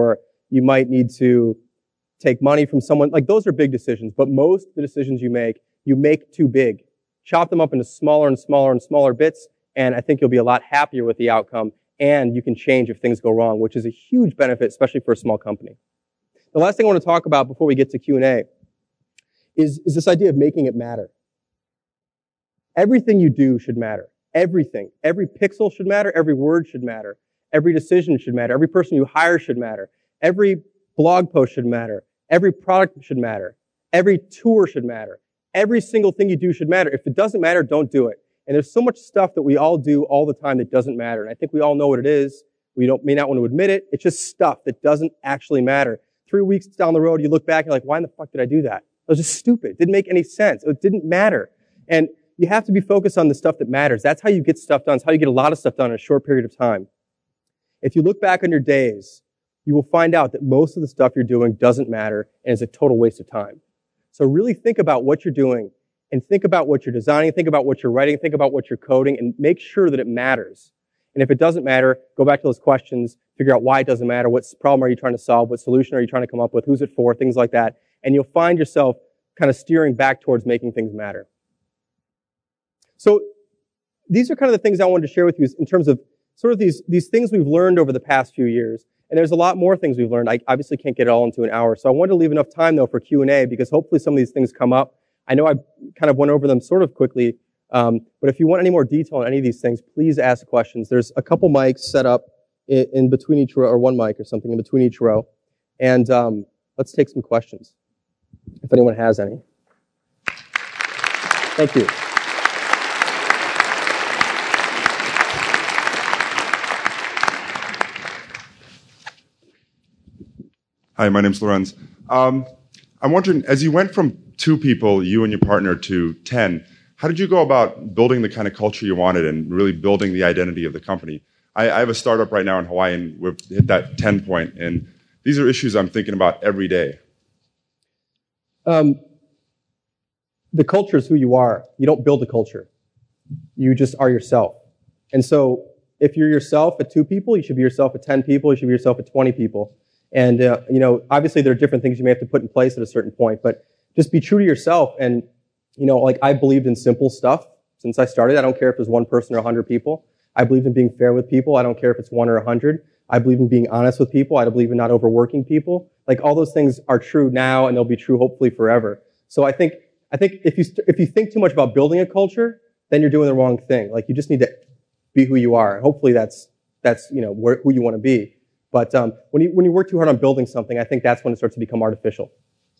You might need to take money from someone. Like, those are big decisions, but most of the decisions you make, you make too big. Chop them up into smaller and smaller and smaller bits, and I think you'll be a lot happier with the outcome, and you can change if things go wrong, which is a huge benefit, especially for a small company. The last thing I want to talk about before we get to Q and A is, is this idea of making it matter. Everything you do should matter. Everything. Every pixel should matter. Every word should matter. Every decision should matter. Every person you hire should matter. Every blog post should matter. Every product should matter. Every tour should matter. Every single thing you do should matter. If it doesn't matter, don't do it. And there's so much stuff that we all do all the time that doesn't matter. And I think we all know what it is. We don't, may not want to admit it. It's just stuff that doesn't actually matter. Three weeks down the road, you look back and you're like, why in the fuck did I do that? It was just stupid. It didn't make any sense. It didn't matter. And you have to be focused on the stuff that matters. That's how you get stuff done. It's how you get a lot of stuff done in a short period of time. If you look back on your days, you will find out that most of the stuff you're doing doesn't matter and is a total waste of time. So really think about what you're doing and think about what you're designing, think about what you're writing, think about what you're coding, and make sure that it matters. And if it doesn't matter, go back to those questions, figure out why it doesn't matter, what problem are you trying to solve, what solution are you trying to come up with, who's it for, things like that. And you'll find yourself kind of steering back towards making things matter. So these are kind of the things I wanted to share with you in terms of sort of these, these things we've learned over the past few years. And there's a lot more things we've learned. I obviously can't get it all into an hour. So I wanted to leave enough time, though, for Q and A, because hopefully some of these things come up. I know I kind of went over them sort of quickly, um, but if you want any more detail on any of these things, please ask questions. There's a couple mics set up in, in between each row, or one mic or something in between each row. And um, let's take some questions, if anyone has any. Thank you. Hi, my name's Lorenz. Um, I'm wondering, as you went from two people, you and your partner, to ten, how did you go about building the kind of culture you wanted and really building the identity of the company? I, I have a startup right now in Hawaii, and we've hit that ten point, and these are issues I'm thinking about every day. Um, the culture is who you are. You don't build a culture. You just are yourself. And so if you're yourself at two people, you should be yourself at ten people, you should be yourself at twenty people. And, uh, you know, obviously there are different things you may have to put in place at a certain point, but just be true to yourself. And, you know, like, I believed in simple stuff since I started. I don't care if there's one person or a hundred people. I believe in being fair with people. I don't care if it's one or a hundred. I believe in being honest with people. I believe in not overworking people. Like, all those things are true now, and they'll be true hopefully forever. So I think, I think if you, st- if you think too much about building a culture, then you're doing the wrong thing. Like, you just need to be who you are. Hopefully that's, that's, you know, where, who you want to be. But um, when you when you work too hard on building something, I think that's when it starts to become artificial.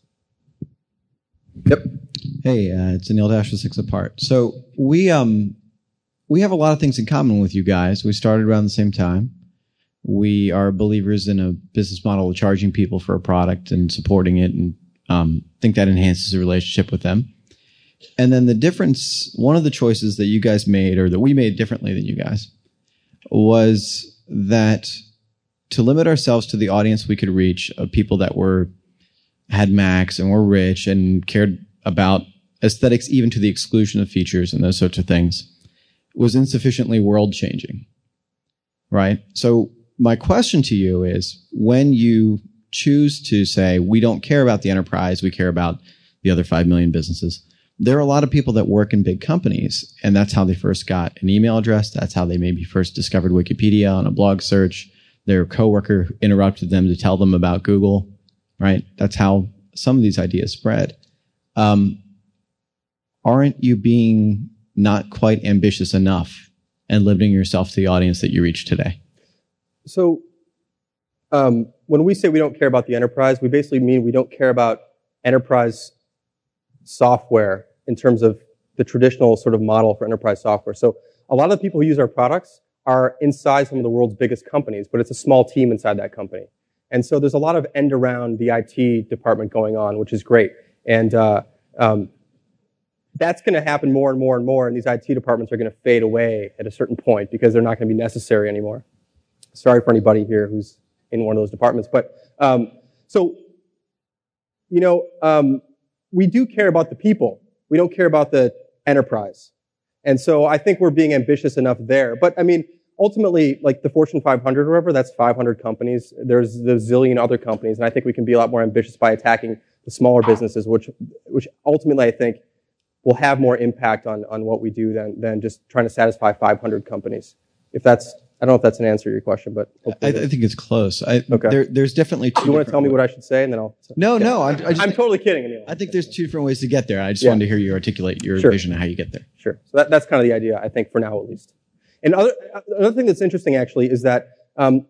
Yep. Hey, uh, it's Anil Dash with Six Apart. So we um we have a lot of things in common with you guys. We started around the same time. We are believers in a business model of charging people for a product and supporting it, and um, think that enhances the relationship with them. And then the difference, one of the choices that you guys made, or that we made differently than you guys, was that to limit ourselves to the audience we could reach of people that were had Macs and were rich and cared about aesthetics, even to the exclusion of features and those sorts of things, was insufficiently world-changing, right? So my question to you is, when you choose to say, we don't care about the enterprise, we care about the other five million businesses, there are a lot of people that work in big companies, and that's how they first got an email address. That's how they maybe first discovered Wikipedia on a blog search. Their coworker interrupted them to tell them about Google, right? That's how some of these ideas spread. Um, aren't you being not quite ambitious enough and limiting yourself to the audience that you reach today? So um, when we say we don't care about the enterprise, we basically mean we don't care about enterprise software in terms of the traditional sort of model for enterprise software. So a lot of the people who use our products are inside some of the world's biggest companies, but it's a small team inside that company. And so there's a lot of end around the I T department going on, which is great. And uh, um, that's going to happen more and more and more, and these I T departments are going to fade away at a certain point because they're not going to be necessary anymore. Sorry for anybody here who's in one of those departments. But um, so, you know, um, we do care about the people. We don't care about the enterprise. And so I think we're being ambitious enough there. But I mean, ultimately, like the Fortune five hundred or whatever, that's five hundred companies. There's the zillion other companies, and I think we can be a lot more ambitious by attacking the smaller businesses, which, which ultimately I think will have more impact on, on what we do than, than just trying to satisfy five hundred companies. If that's, I don't know if that's an answer to your question, but I, I think it's close. I, okay. There, there's definitely two. You want to tell me what I should say, and then I'll. No, yeah. no. I'm, I just, I'm totally kidding, Anil. I think there's two different ways to get there. I just yeah. wanted to hear you articulate your sure. vision of how you get there. Sure. So that, that's kind of the idea, I think, for now at least. And other, another thing that's interesting actually is that um,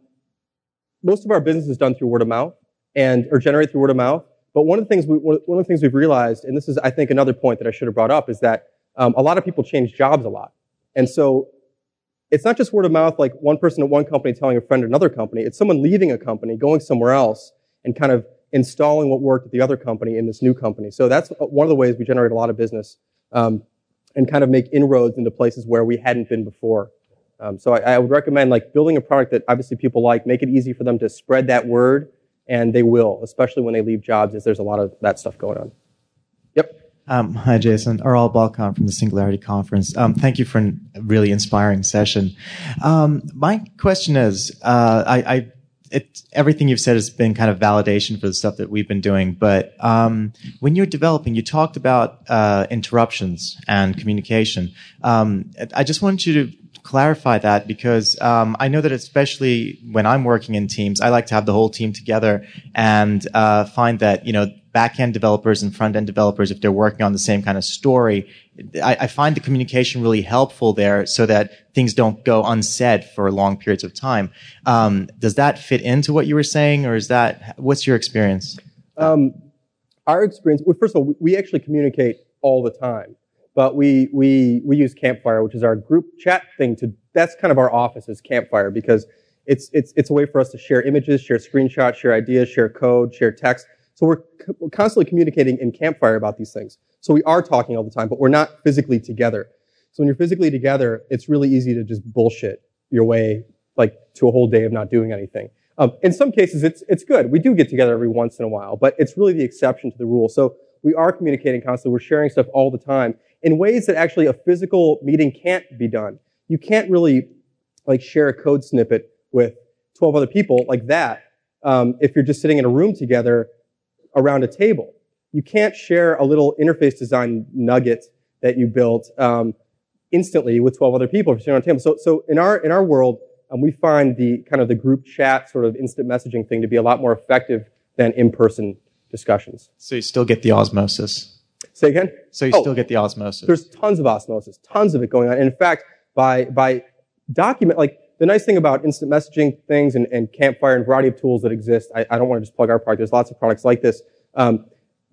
most of our business is done through word of mouth and or generated through word of mouth. But one of the things we, one of the things we've realized, and this is I think another point that I should have brought up, is that um, a lot of people change jobs a lot, and so it's not just word of mouth, like one person at one company telling a friend at another company. It's someone leaving a company, going somewhere else, and kind of installing what worked at the other company in this new company. So that's one of the ways we generate a lot of business um, and kind of make inroads into places where we hadn't been before. Um, so I, I would recommend like building a product that obviously people like, make it easy for them to spread that word, and they will, especially when they leave jobs, as there's a lot of that stuff going on. Yep. Um, hi, Jason. Aral Balkan from the Singularity Conference. Um, thank you for a really inspiring session. Um, my question is, uh, I, I it, everything you've said has been kind of validation for the stuff that we've been doing, but um, when you're developing, you talked about uh, interruptions and communication. Um, I just wanted you to clarify that because um, I know that especially when I'm working in teams, I like to have the whole team together and uh, find that, you know, back-end developers and front-end developers, if they're working on the same kind of story, I, I find the communication really helpful there so that things don't go unsaid for long periods of time. Um, does that fit into what you were saying, or is that, what's your experience? Um, our experience, well, first of all, we actually communicate all the time. But we, we, we use Campfire, which is our group chat thing to, that's kind of our office is Campfire because it's, it's, it's a way for us to share images, share screenshots, share ideas, share code, share text. So we're, we're constantly communicating in Campfire about these things. So we are talking all the time, but we're not physically together. So when you're physically together, it's really easy to just bullshit your way, like, to a whole day of not doing anything. Um, in some cases, it's, it's good. We do get together every once in a while, but it's really the exception to the rule. So we are communicating constantly. We're sharing stuff all the time in ways that actually a physical meeting can't be done. You can't really, like, share a code snippet with twelve other people like that um, if you're just sitting in a room together around a table. You can't share a little interface design nugget that you built um, instantly with twelve other people if you're sitting on a table. So, so in our in our world, um, we find the kind of the group chat sort of instant messaging thing to be a lot more effective than in-person discussions. So you still get the osmosis. Say again? So you oh, still get the osmosis. There's tons of osmosis, tons of it going on. And in fact, by by document, like the nice thing about instant messaging things and, and Campfire and a variety of tools that exist, I, I don't want to just plug our product. There's lots of products like this. Um,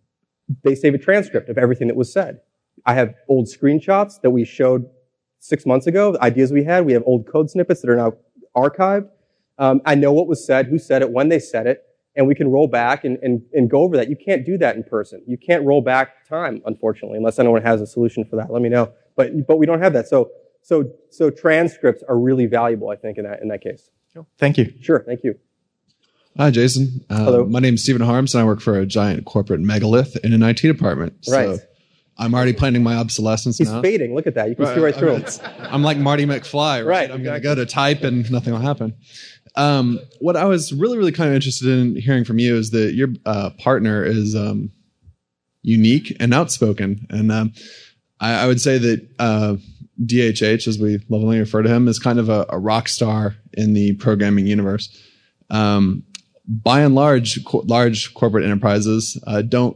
they save a transcript of everything that was said. I have old screenshots that we showed six months ago, the ideas we had. We have old code snippets that are now archived. Um, I know what was said, who said it, when they said it. And we can roll back and, and, and go over that. You can't do that in person. You can't roll back time, unfortunately, unless anyone has a solution for that. Let me know. But but we don't have that. So so so transcripts are really valuable, I think, in that in that case. Cool. Thank you. Sure. Thank you. Hi, Jason. Uh, Hello. My name is Stephen Harms, and I work for a giant corporate megalith in an I T department. Right. So I'm already planning my obsolescence He's now. fading. Look at that. You can Right, see right I through mean, him. it's- I'm like Marty McFly, right? Right, I'm going to exactly. go to type and nothing will happen. Um, what I was really, really kind of interested in hearing from you is that your uh, partner is um, unique and outspoken. And um, I, I would say that uh, D H H, as we lovingly refer to him, is kind of a, a rock star in the programming universe. Um, by and large, co- large corporate enterprises uh, don't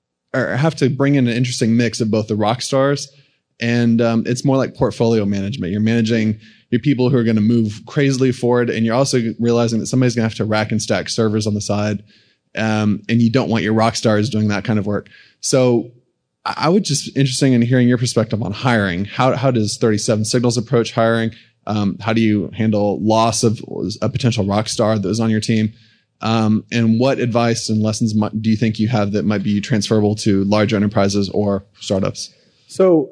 or have to bring in an interesting mix of both the rock stars and um, it's more like portfolio management. You're managing your people who are going to move crazily forward, and you're also realizing that somebody's going to have to rack and stack servers on the side, um, and you don't want your rock stars doing that kind of work. So I would just interesting in hearing your perspective on hiring. How how does thirty-seven Signals approach hiring? Um, how do you handle loss of a potential rock star that was on your team? Um, and what advice and lessons might, do you think you have that might be transferable to larger enterprises or startups? So,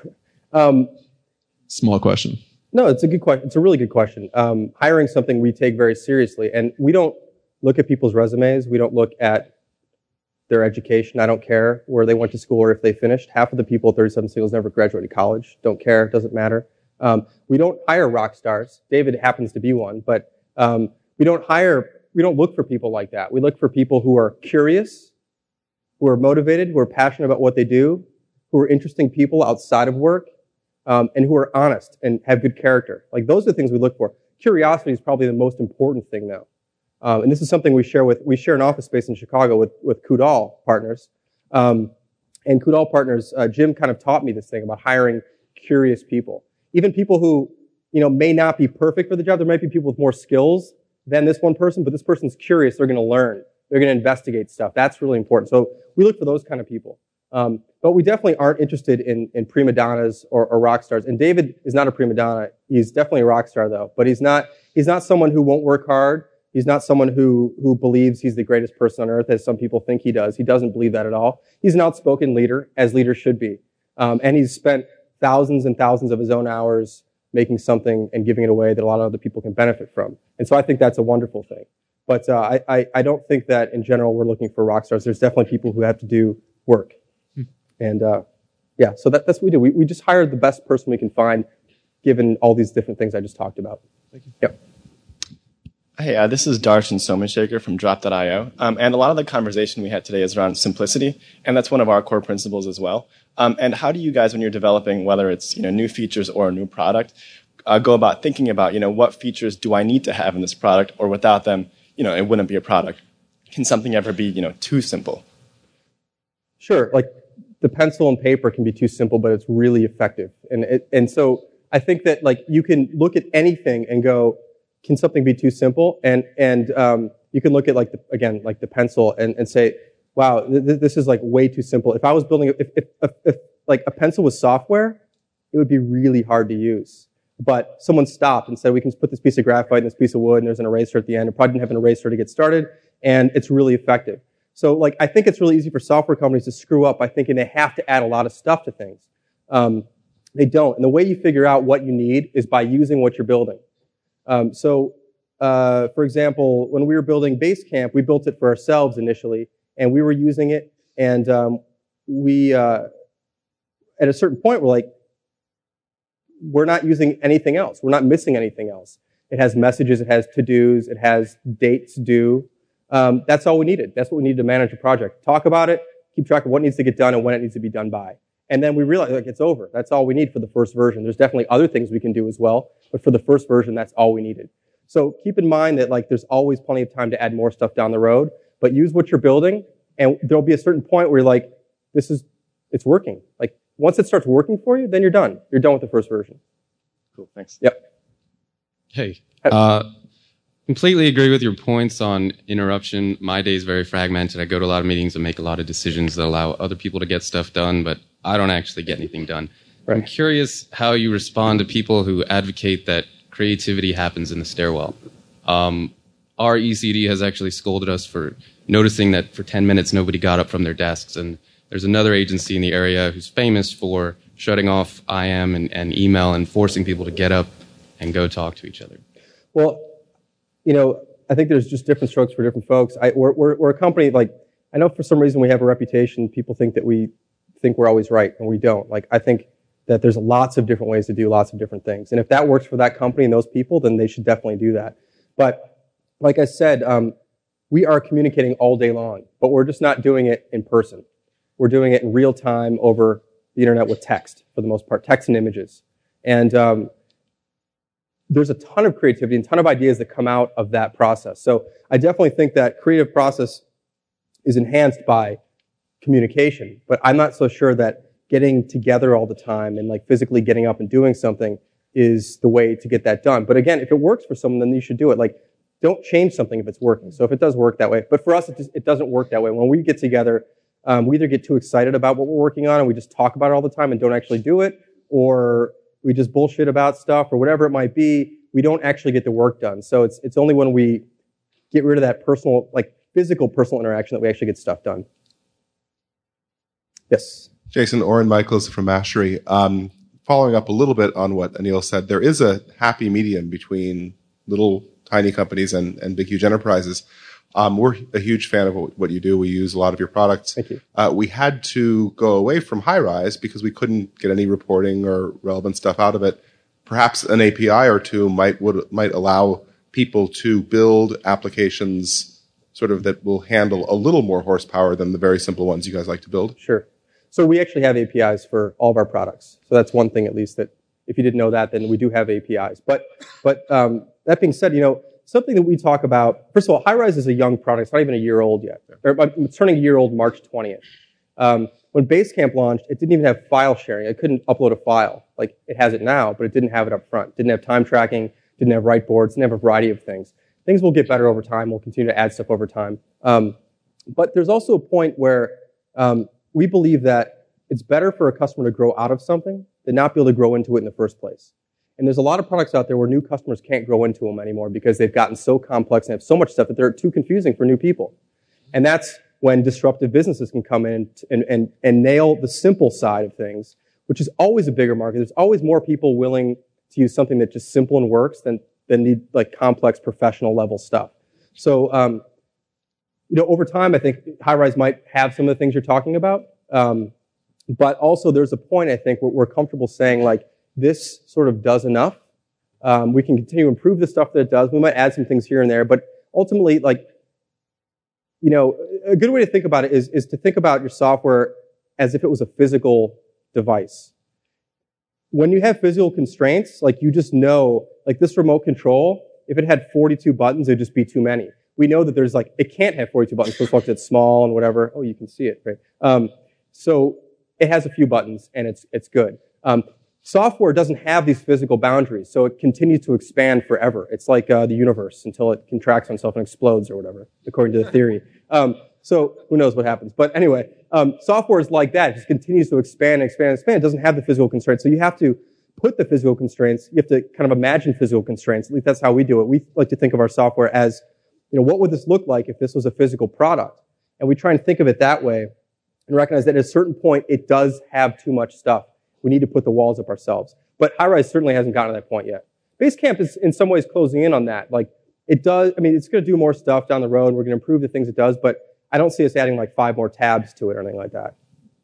um, small question. No, it's a good question. It's a really good question. Um, hiring is something we take very seriously, and we don't look at people's resumes. We don't look at their education. I don't care where they went to school or if they finished. Half of the people at thirty-seven Signals never graduated college. Don't care. Doesn't matter. Um, we don't hire rock stars. David happens to be one, but um, we don't hire, we don't look for people like that. We look for people who are curious, who are motivated, who are passionate about what they do, who are interesting people outside of work, um, and who are honest and have good character. Like, those are the things we look for. Curiosity is probably the most important thing, though. Um, and this is something we share with, we share an office space in Chicago with, with Kudal Partners. Um, and Kudal Partners, uh, Jim kind of taught me this thing about hiring curious people. Even people who, you know, may not be perfect for the job. There might be people with more skills than this one person, but this person's curious. They're going to learn. They're going to investigate stuff. That's really important. So we look for those kind of people. Um, but we definitely aren't interested in, in prima donnas or, or rock stars. And David is not a prima donna. He's definitely a rock star, though. But he's not, he's not someone who won't work hard. He's not someone who, who believes he's the greatest person on earth, as some people think he does. He doesn't believe that at all. He's an outspoken leader, as leaders should be. Um, and he's spent thousands and thousands of his own hours making something and giving it away that a lot of other people can benefit from. And so I think that's a wonderful thing. But uh, I, I, I don't think that, in general, we're looking for rock stars. There's definitely people who have to do work. Hmm. And uh, yeah, so that, that's what we do. We, we just hire the best person we can find, given all these different things I just talked about. Thank you. Yep. Hey, uh, this is Darshan Somashaker from Drop dot io. Um, and a lot of the conversation we had today is around simplicity, and that's one of our core principles as well. Um, and how do you guys, when you're developing, whether it's, you know, new features or a new product, uh, go about thinking about, you know, what features do I need to have in this product, or without them, you know, it wouldn't be a product? Can something ever be, you know, too simple? Sure. Like, the pencil and paper can be too simple, but it's really effective. And it, and so I think that, like, you can look at anything and go, can something be too simple? And and um, you can look at, like, the, again, like the pencil and, and say, wow, th- this is like way too simple. If I was building, if, if, if, if like a pencil was software, it would be really hard to use. But someone stopped and said, we can put this piece of graphite in this piece of wood, and there's an eraser at the end. It probably didn't have an eraser to get started, and it's really effective. So, like, I think it's really easy for software companies to screw up by thinking they have to add a lot of stuff to things. Um, they don't. And the way you figure out what you need is by using what you're building. Um, so, uh, for example, when we were building Basecamp, we built it for ourselves initially, and we were using it, and um, we, uh, at a certain point, we're like, we're not using anything else. We're not missing anything else. It has messages, it has to-dos, it has dates due. Um, that's all we needed. That's what we needed to manage a project. Talk about it, keep track of what needs to get done and when it needs to be done by. And then we realized, like, it's over. That's all we need for the first version. There's definitely other things we can do as well, but for the first version, that's all we needed. So keep in mind that, like, there's always plenty of time to add more stuff down the road, but use what you're building, and there'll be a certain point where you're like, this is, it's working. Like, once it starts working for you, then you're done. You're done with the first version. Cool, thanks. Yep. Hey, uh, completely agree with your points on interruption. My day is very fragmented. I go to a lot of meetings and make a lot of decisions that allow other people to get stuff done, but I don't actually get anything done. Right. I'm curious how you respond to people who advocate that creativity happens in the stairwell. Um, our E C D has actually scolded us for noticing that for ten minutes nobody got up from their desks, and there's another agency in the area who's famous for shutting off I M and, and email and forcing people to get up and go talk to each other. Well, you know, I think there's just different strokes for different folks. I, we're, we're, we're a company, like, I know for some reason we have a reputation. People think that we think we're always right, and we don't. Like, I think that there's lots of different ways to do lots of different things. And if that works for that company and those people, then they should definitely do that. But like I said, um, we are communicating all day long, but we're just not doing it in person. We're doing it in real time over the internet with text, for the most part, text and images. And um, there's a ton of creativity and a ton of ideas that come out of that process. So I definitely think that creative process is enhanced by communication, but I'm not so sure that getting together all the time and, like, physically getting up and doing something is the way to get that done. But again, if it works for someone, then you should do it. Like, don't change something if it's working. So if it does work that way, but for us, it, just, it doesn't work that way. When we get together, um, we either get too excited about what we're working on and we just talk about it all the time and don't actually do it, or we just bullshit about stuff, or whatever it might be. We don't actually get the work done. So it's it's only when we get rid of that personal, like, physical personal interaction that we actually get stuff done. Yes. Jason, Oren Michaels from Mastery. Um, following up a little bit on what Anil said, there is a happy medium between little tiny companies and, and big, huge enterprises. Um, we're a huge fan of what, what you do. We use a lot of your products. Thank you. Uh, we had to go away from Highrise because we couldn't get any reporting or relevant stuff out of it. perhaps an A P I or two might would might allow people to build applications sort of that will handle a little more horsepower than the very simple ones you guys like to build? Sure. So we actually have A P Is for all of our products. So that's one thing, at least, that if you didn't know that, then we do have A P Is. But but um, that being said, you know, something that we talk about, first of all, Highrise is a young product. It's not even a year old yet. Or, it's turning a year old March twentieth. Um, when Basecamp launched, it didn't even have file sharing. It couldn't upload a file. Like, it has it now, but it didn't have it up front. It didn't have time tracking, didn't have write boards, didn't have a variety of things. Things will get better over time. We'll continue to add stuff over time. Um, but there's also a point where um, we believe that it's better for a customer to grow out of something than not be able to grow into it in the first place. And there's a lot of products out there where new customers can't grow into them anymore because they've gotten so complex and have so much stuff that they're too confusing for new people. And that's when disruptive businesses can come in and, and, and nail the simple side of things, which is always a bigger market. There's always more people willing to use something that's just simple and works than, than need like complex professional level stuff. So, um, you know, over time, I think Highrise might have some of the things you're talking about. Um, but also there's a point, I think, where we're comfortable saying, like, this sort of does enough. Um, we can continue to improve the stuff that it does. We might add some things here and there, but ultimately, like, you know, a good way to think about it is, is to think about your software as if it was a physical device. When you have physical constraints, like, you just know, like, this remote control, if it had forty-two buttons, it'd just be too many. We know that there's, like, it can't have forty-two buttons, so it's small and whatever. Oh, you can see it, right? Um, so it has a few buttons, and it's it's good. Um, software doesn't have these physical boundaries, so it continues to expand forever. It's like uh, the universe until it contracts on itself and explodes or whatever, according to the theory. Um, so who knows what happens. But anyway, um, software is like that. It just continues to expand and expand and expand. It doesn't have the physical constraints. So you have to put the physical constraints. You have to kind of imagine physical constraints. At least that's how we do it. We like to think of our software as, you know, what would this look like if this was a physical product? And we try and think of it that way and recognize that at a certain point, it does have too much stuff. We need to put the walls up ourselves. But Highrise certainly hasn't gotten to that point yet. Basecamp is in some ways closing in on that. Like, it does, I mean, it's going to do more stuff down the road. We're going to improve the things it does, but I don't see us adding like five more tabs to it or anything like that.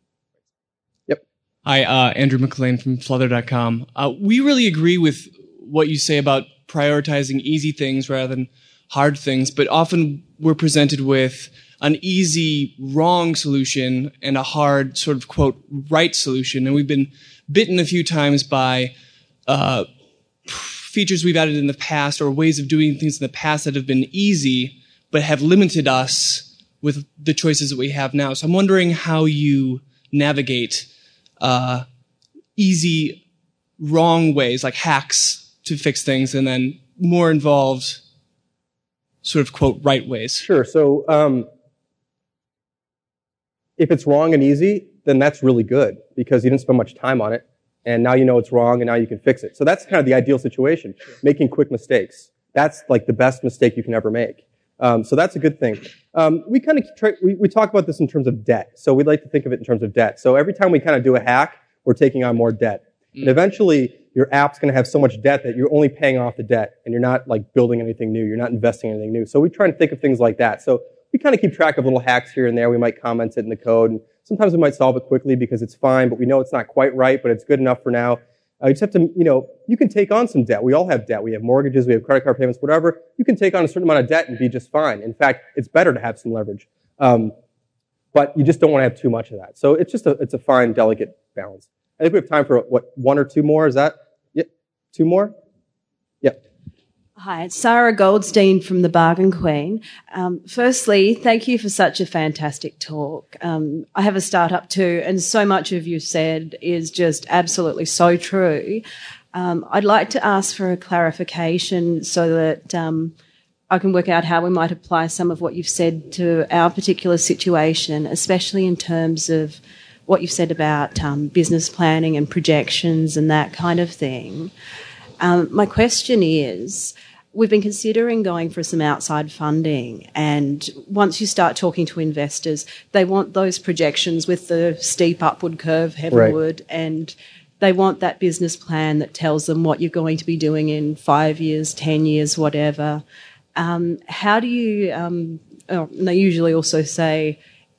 Yep. Hi, uh, Andrew McLean from Flutter dot com. Uh, we really agree with what you say about prioritizing easy things rather than hard things, but often we're presented with an easy, wrong solution and a hard, sort of, quote, right solution. And we've been bitten a few times by uh, features we've added in the past or ways of doing things in the past that have been easy but have limited us with the choices that we have now. So I'm wondering how you navigate uh, easy, wrong ways, like hacks to fix things, and then more involved, sort of, quote, right ways. Sure. So um, if it's wrong and easy, then that's really good because you didn't spend much time on it, and now you know it's wrong, and now you can fix it. So that's kind of the ideal situation, making quick mistakes. That's like the best mistake you can ever make. Um, so that's a good thing. Um, we kind of try, we, we talk about this in terms of debt. So we like to think of it in terms of debt. So every time we kind of do a hack, we're taking on more debt. Mm. And eventually, your app's going to have so much debt that you're only paying off the debt, and you're not like building anything new. You're not investing in anything new. So we try and think of things like that. So we kind of keep track of little hacks here and there. We might comment it in the code, and sometimes we might solve it quickly because it's fine, but we know it's not quite right, but it's good enough for now. Uh, you just have to, you know, you can take on some debt. We all have debt. We have mortgages, we have credit card payments, whatever. You can take on a certain amount of debt and be just fine. In fact, it's better to have some leverage. Um, but you just don't want to have too much of that. So it's just a, it's a fine, delicate balance. I think we have time for, what, one or two more? Is that, yeah, two more? Yep. Hi, it's Sarah Goldstein from The Bargain Queen. Um, firstly, thank you for such a fantastic talk. Um, I have a startup too, and so much of you said is just absolutely so true. Um, I'd like to ask for a clarification so that um, I can work out how we might apply some of what you've said to our particular situation, especially in terms of what you've said about um, business planning and projections and that kind of thing. Um, my question is, we've been considering going for some outside funding, and once you start talking to investors, they want those projections with the steep upward curve heavenward, right, and they want that business plan that tells them what you're going to be doing in five years, ten years, whatever. Um, how do you, um, oh, and they usually also say,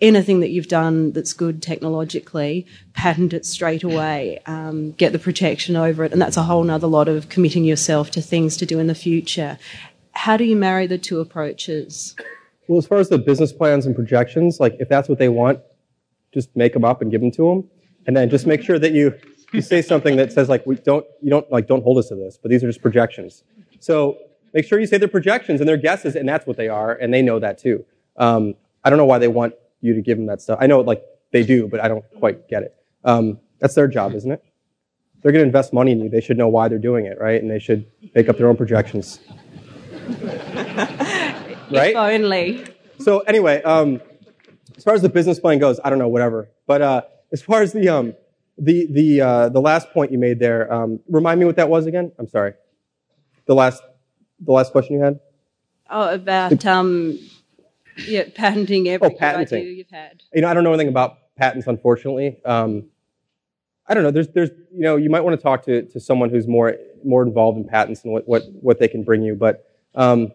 anything that you've done that's good technologically, patent it straight away, um, get the protection over it, and that's a whole nother lot of committing yourself to things to do in the future. How do you marry the two approaches? Well, as far as the business plans and projections, like if that's what they want, just make them up and give them to them, and then just make sure that you you say something that says like we don't you don't like don't hold us to this, but these are just projections. So make sure you say they're projections and they're guesses, and that's what they are, and they know that too. Um, I don't know why they want you to give them that stuff. I know like they do, but I don't quite get it. Um, that's their job, isn't it? They're going to invest money in you. They should know why they're doing it, right? And they should make up their own projections. Right? If only. So anyway, um, as far as the business plan goes, I don't know, whatever. But uh, as far as the um, the the uh, the last point you made there, um, remind me what that was again. I'm sorry. The last the last question you had. Oh, about um, yeah, patenting every Oh, patenting. idea you've had. You know, I don't know anything about patents, unfortunately. Um, I don't know. There's there's you know, you might want to talk to to someone who's more more involved in patents and what what what they can bring you, but. Um,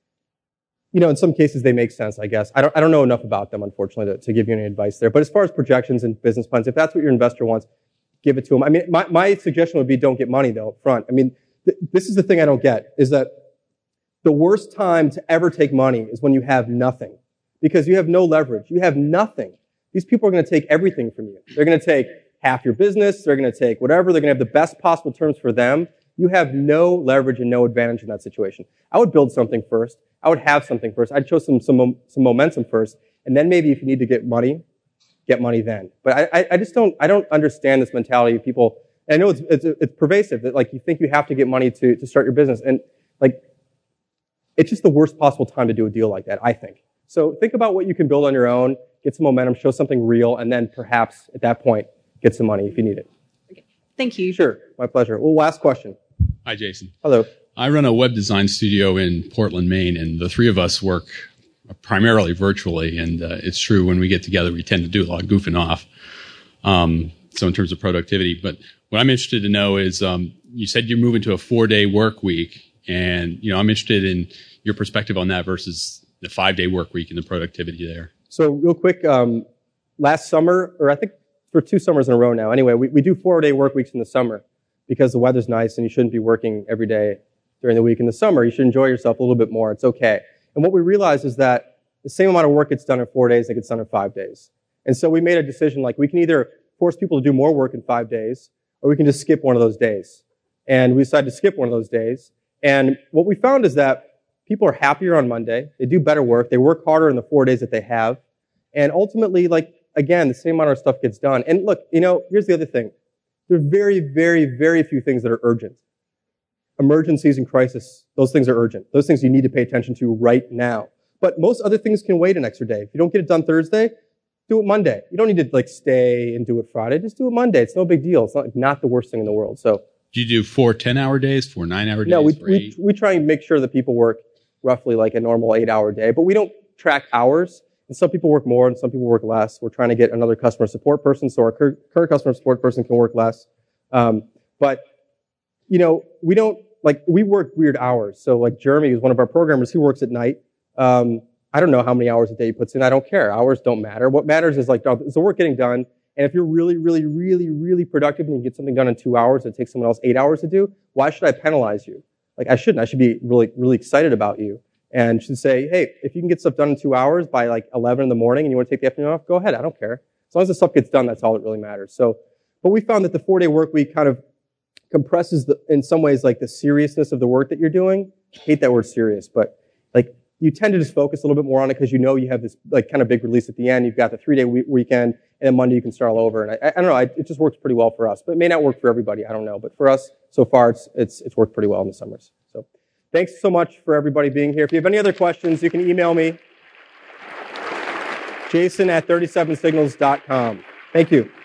You know, in some cases they make sense, I guess. I don't, I don't know enough about them, unfortunately, to, to give you any advice there. But as far as projections and business plans, if that's what your investor wants, give it to them. I mean, my, my suggestion would be don't get money, though, up front. I mean, th- this is the thing I don't get, is that the worst time to ever take money is when you have nothing. Because you have no leverage. You have nothing. These people are going to take everything from you. They're going to take half your business. They're going to take whatever. They're going to have the best possible terms for them. You have no leverage and no advantage in that situation. I would build something first. I would have something first. I'd show some some some momentum first, and then maybe if you need to get money, get money then. But I I just don't I don't understand this mentality of people. And I know it's it's it's pervasive that like you think you have to get money to to start your business, and like it's just the worst possible time to do a deal like that. I think so. Think about what you can build on your own, get some momentum, show something real, and then perhaps at that point get some money if you need it. Okay. Thank you. Sure, my pleasure. Well, last question. Hi, Jason. Hello. I run a web design studio in Portland, Maine, and the three of us work primarily virtually. And uh, it's true, when we get together, we tend to do a lot of goofing off. Um, so in terms of productivity, but what I'm interested to know is, um, you said you're moving to a four-day work week, and you know I'm interested in your perspective on that versus the five-day work week and the productivity there. So real quick, um, last summer, or I think for two summers in a row now. Anyway, we, we do four-day work weeks in the summer because the weather's nice and you shouldn't be working every day during the week. In the summer, you should enjoy yourself a little bit more. It's okay. And what we realized is that the same amount of work gets done in four days that gets done in five days. And so we made a decision, like we can either force people to do more work in five days, or we can just skip one of those days. And we decided to skip one of those days. And what we found is that people are happier on Monday. They do better work. They work harder in the four days that they have. And ultimately, like, again, the same amount of stuff gets done. And look, you know, here's the other thing. There are very, very, very few things that are urgent. Emergencies and crisis, those things are urgent. Those things you need to pay attention to right now. But most other things can wait an extra day. If you don't get it done Thursday, do it Monday. You don't need to like stay and do it Friday. Just do it Monday. It's no big deal. It's not, not the worst thing in the world. So, do you do four ten-hour days, four nine-hour days? No, we, four we, we try and make sure that people work roughly like a normal eight-hour day. But we don't track hours. And some people work more and some people work less. We're trying to get another customer support person so our cur- current customer support person can work less. Um, but, you know, we don't, like, we work weird hours. So, like, Jeremy, who's one of our programmers, he works at night. Um, I don't know how many hours a day he puts in. I don't care. Hours don't matter. What matters is, like, is the work getting done? And if you're really, really, really, really productive and you get something done in two hours and it takes someone else eight hours to do, why should I penalize you? Like, I shouldn't. I should be really, really excited about you. And should say, hey, if you can get stuff done in two hours by, like, eleven in the morning and you want to take the afternoon off, go ahead. I don't care. As long as the stuff gets done, that's all that really matters. So, but we found that the four-day work week kind of compresses, the, in some ways, like the seriousness of the work that you're doing. I hate that word serious, but like you tend to just focus a little bit more on it because you know you have this like kind of big release at the end. You've got the three-day we- weekend, and then Monday you can start all over. And I, I don't know, I, it just works pretty well for us. But it may not work for everybody. I don't know. But for us, so far, it's it's it's worked pretty well in the summers. So thanks so much for everybody being here. If you have any other questions, you can email me, Jason at thirty-seven signals dot com. Thank you.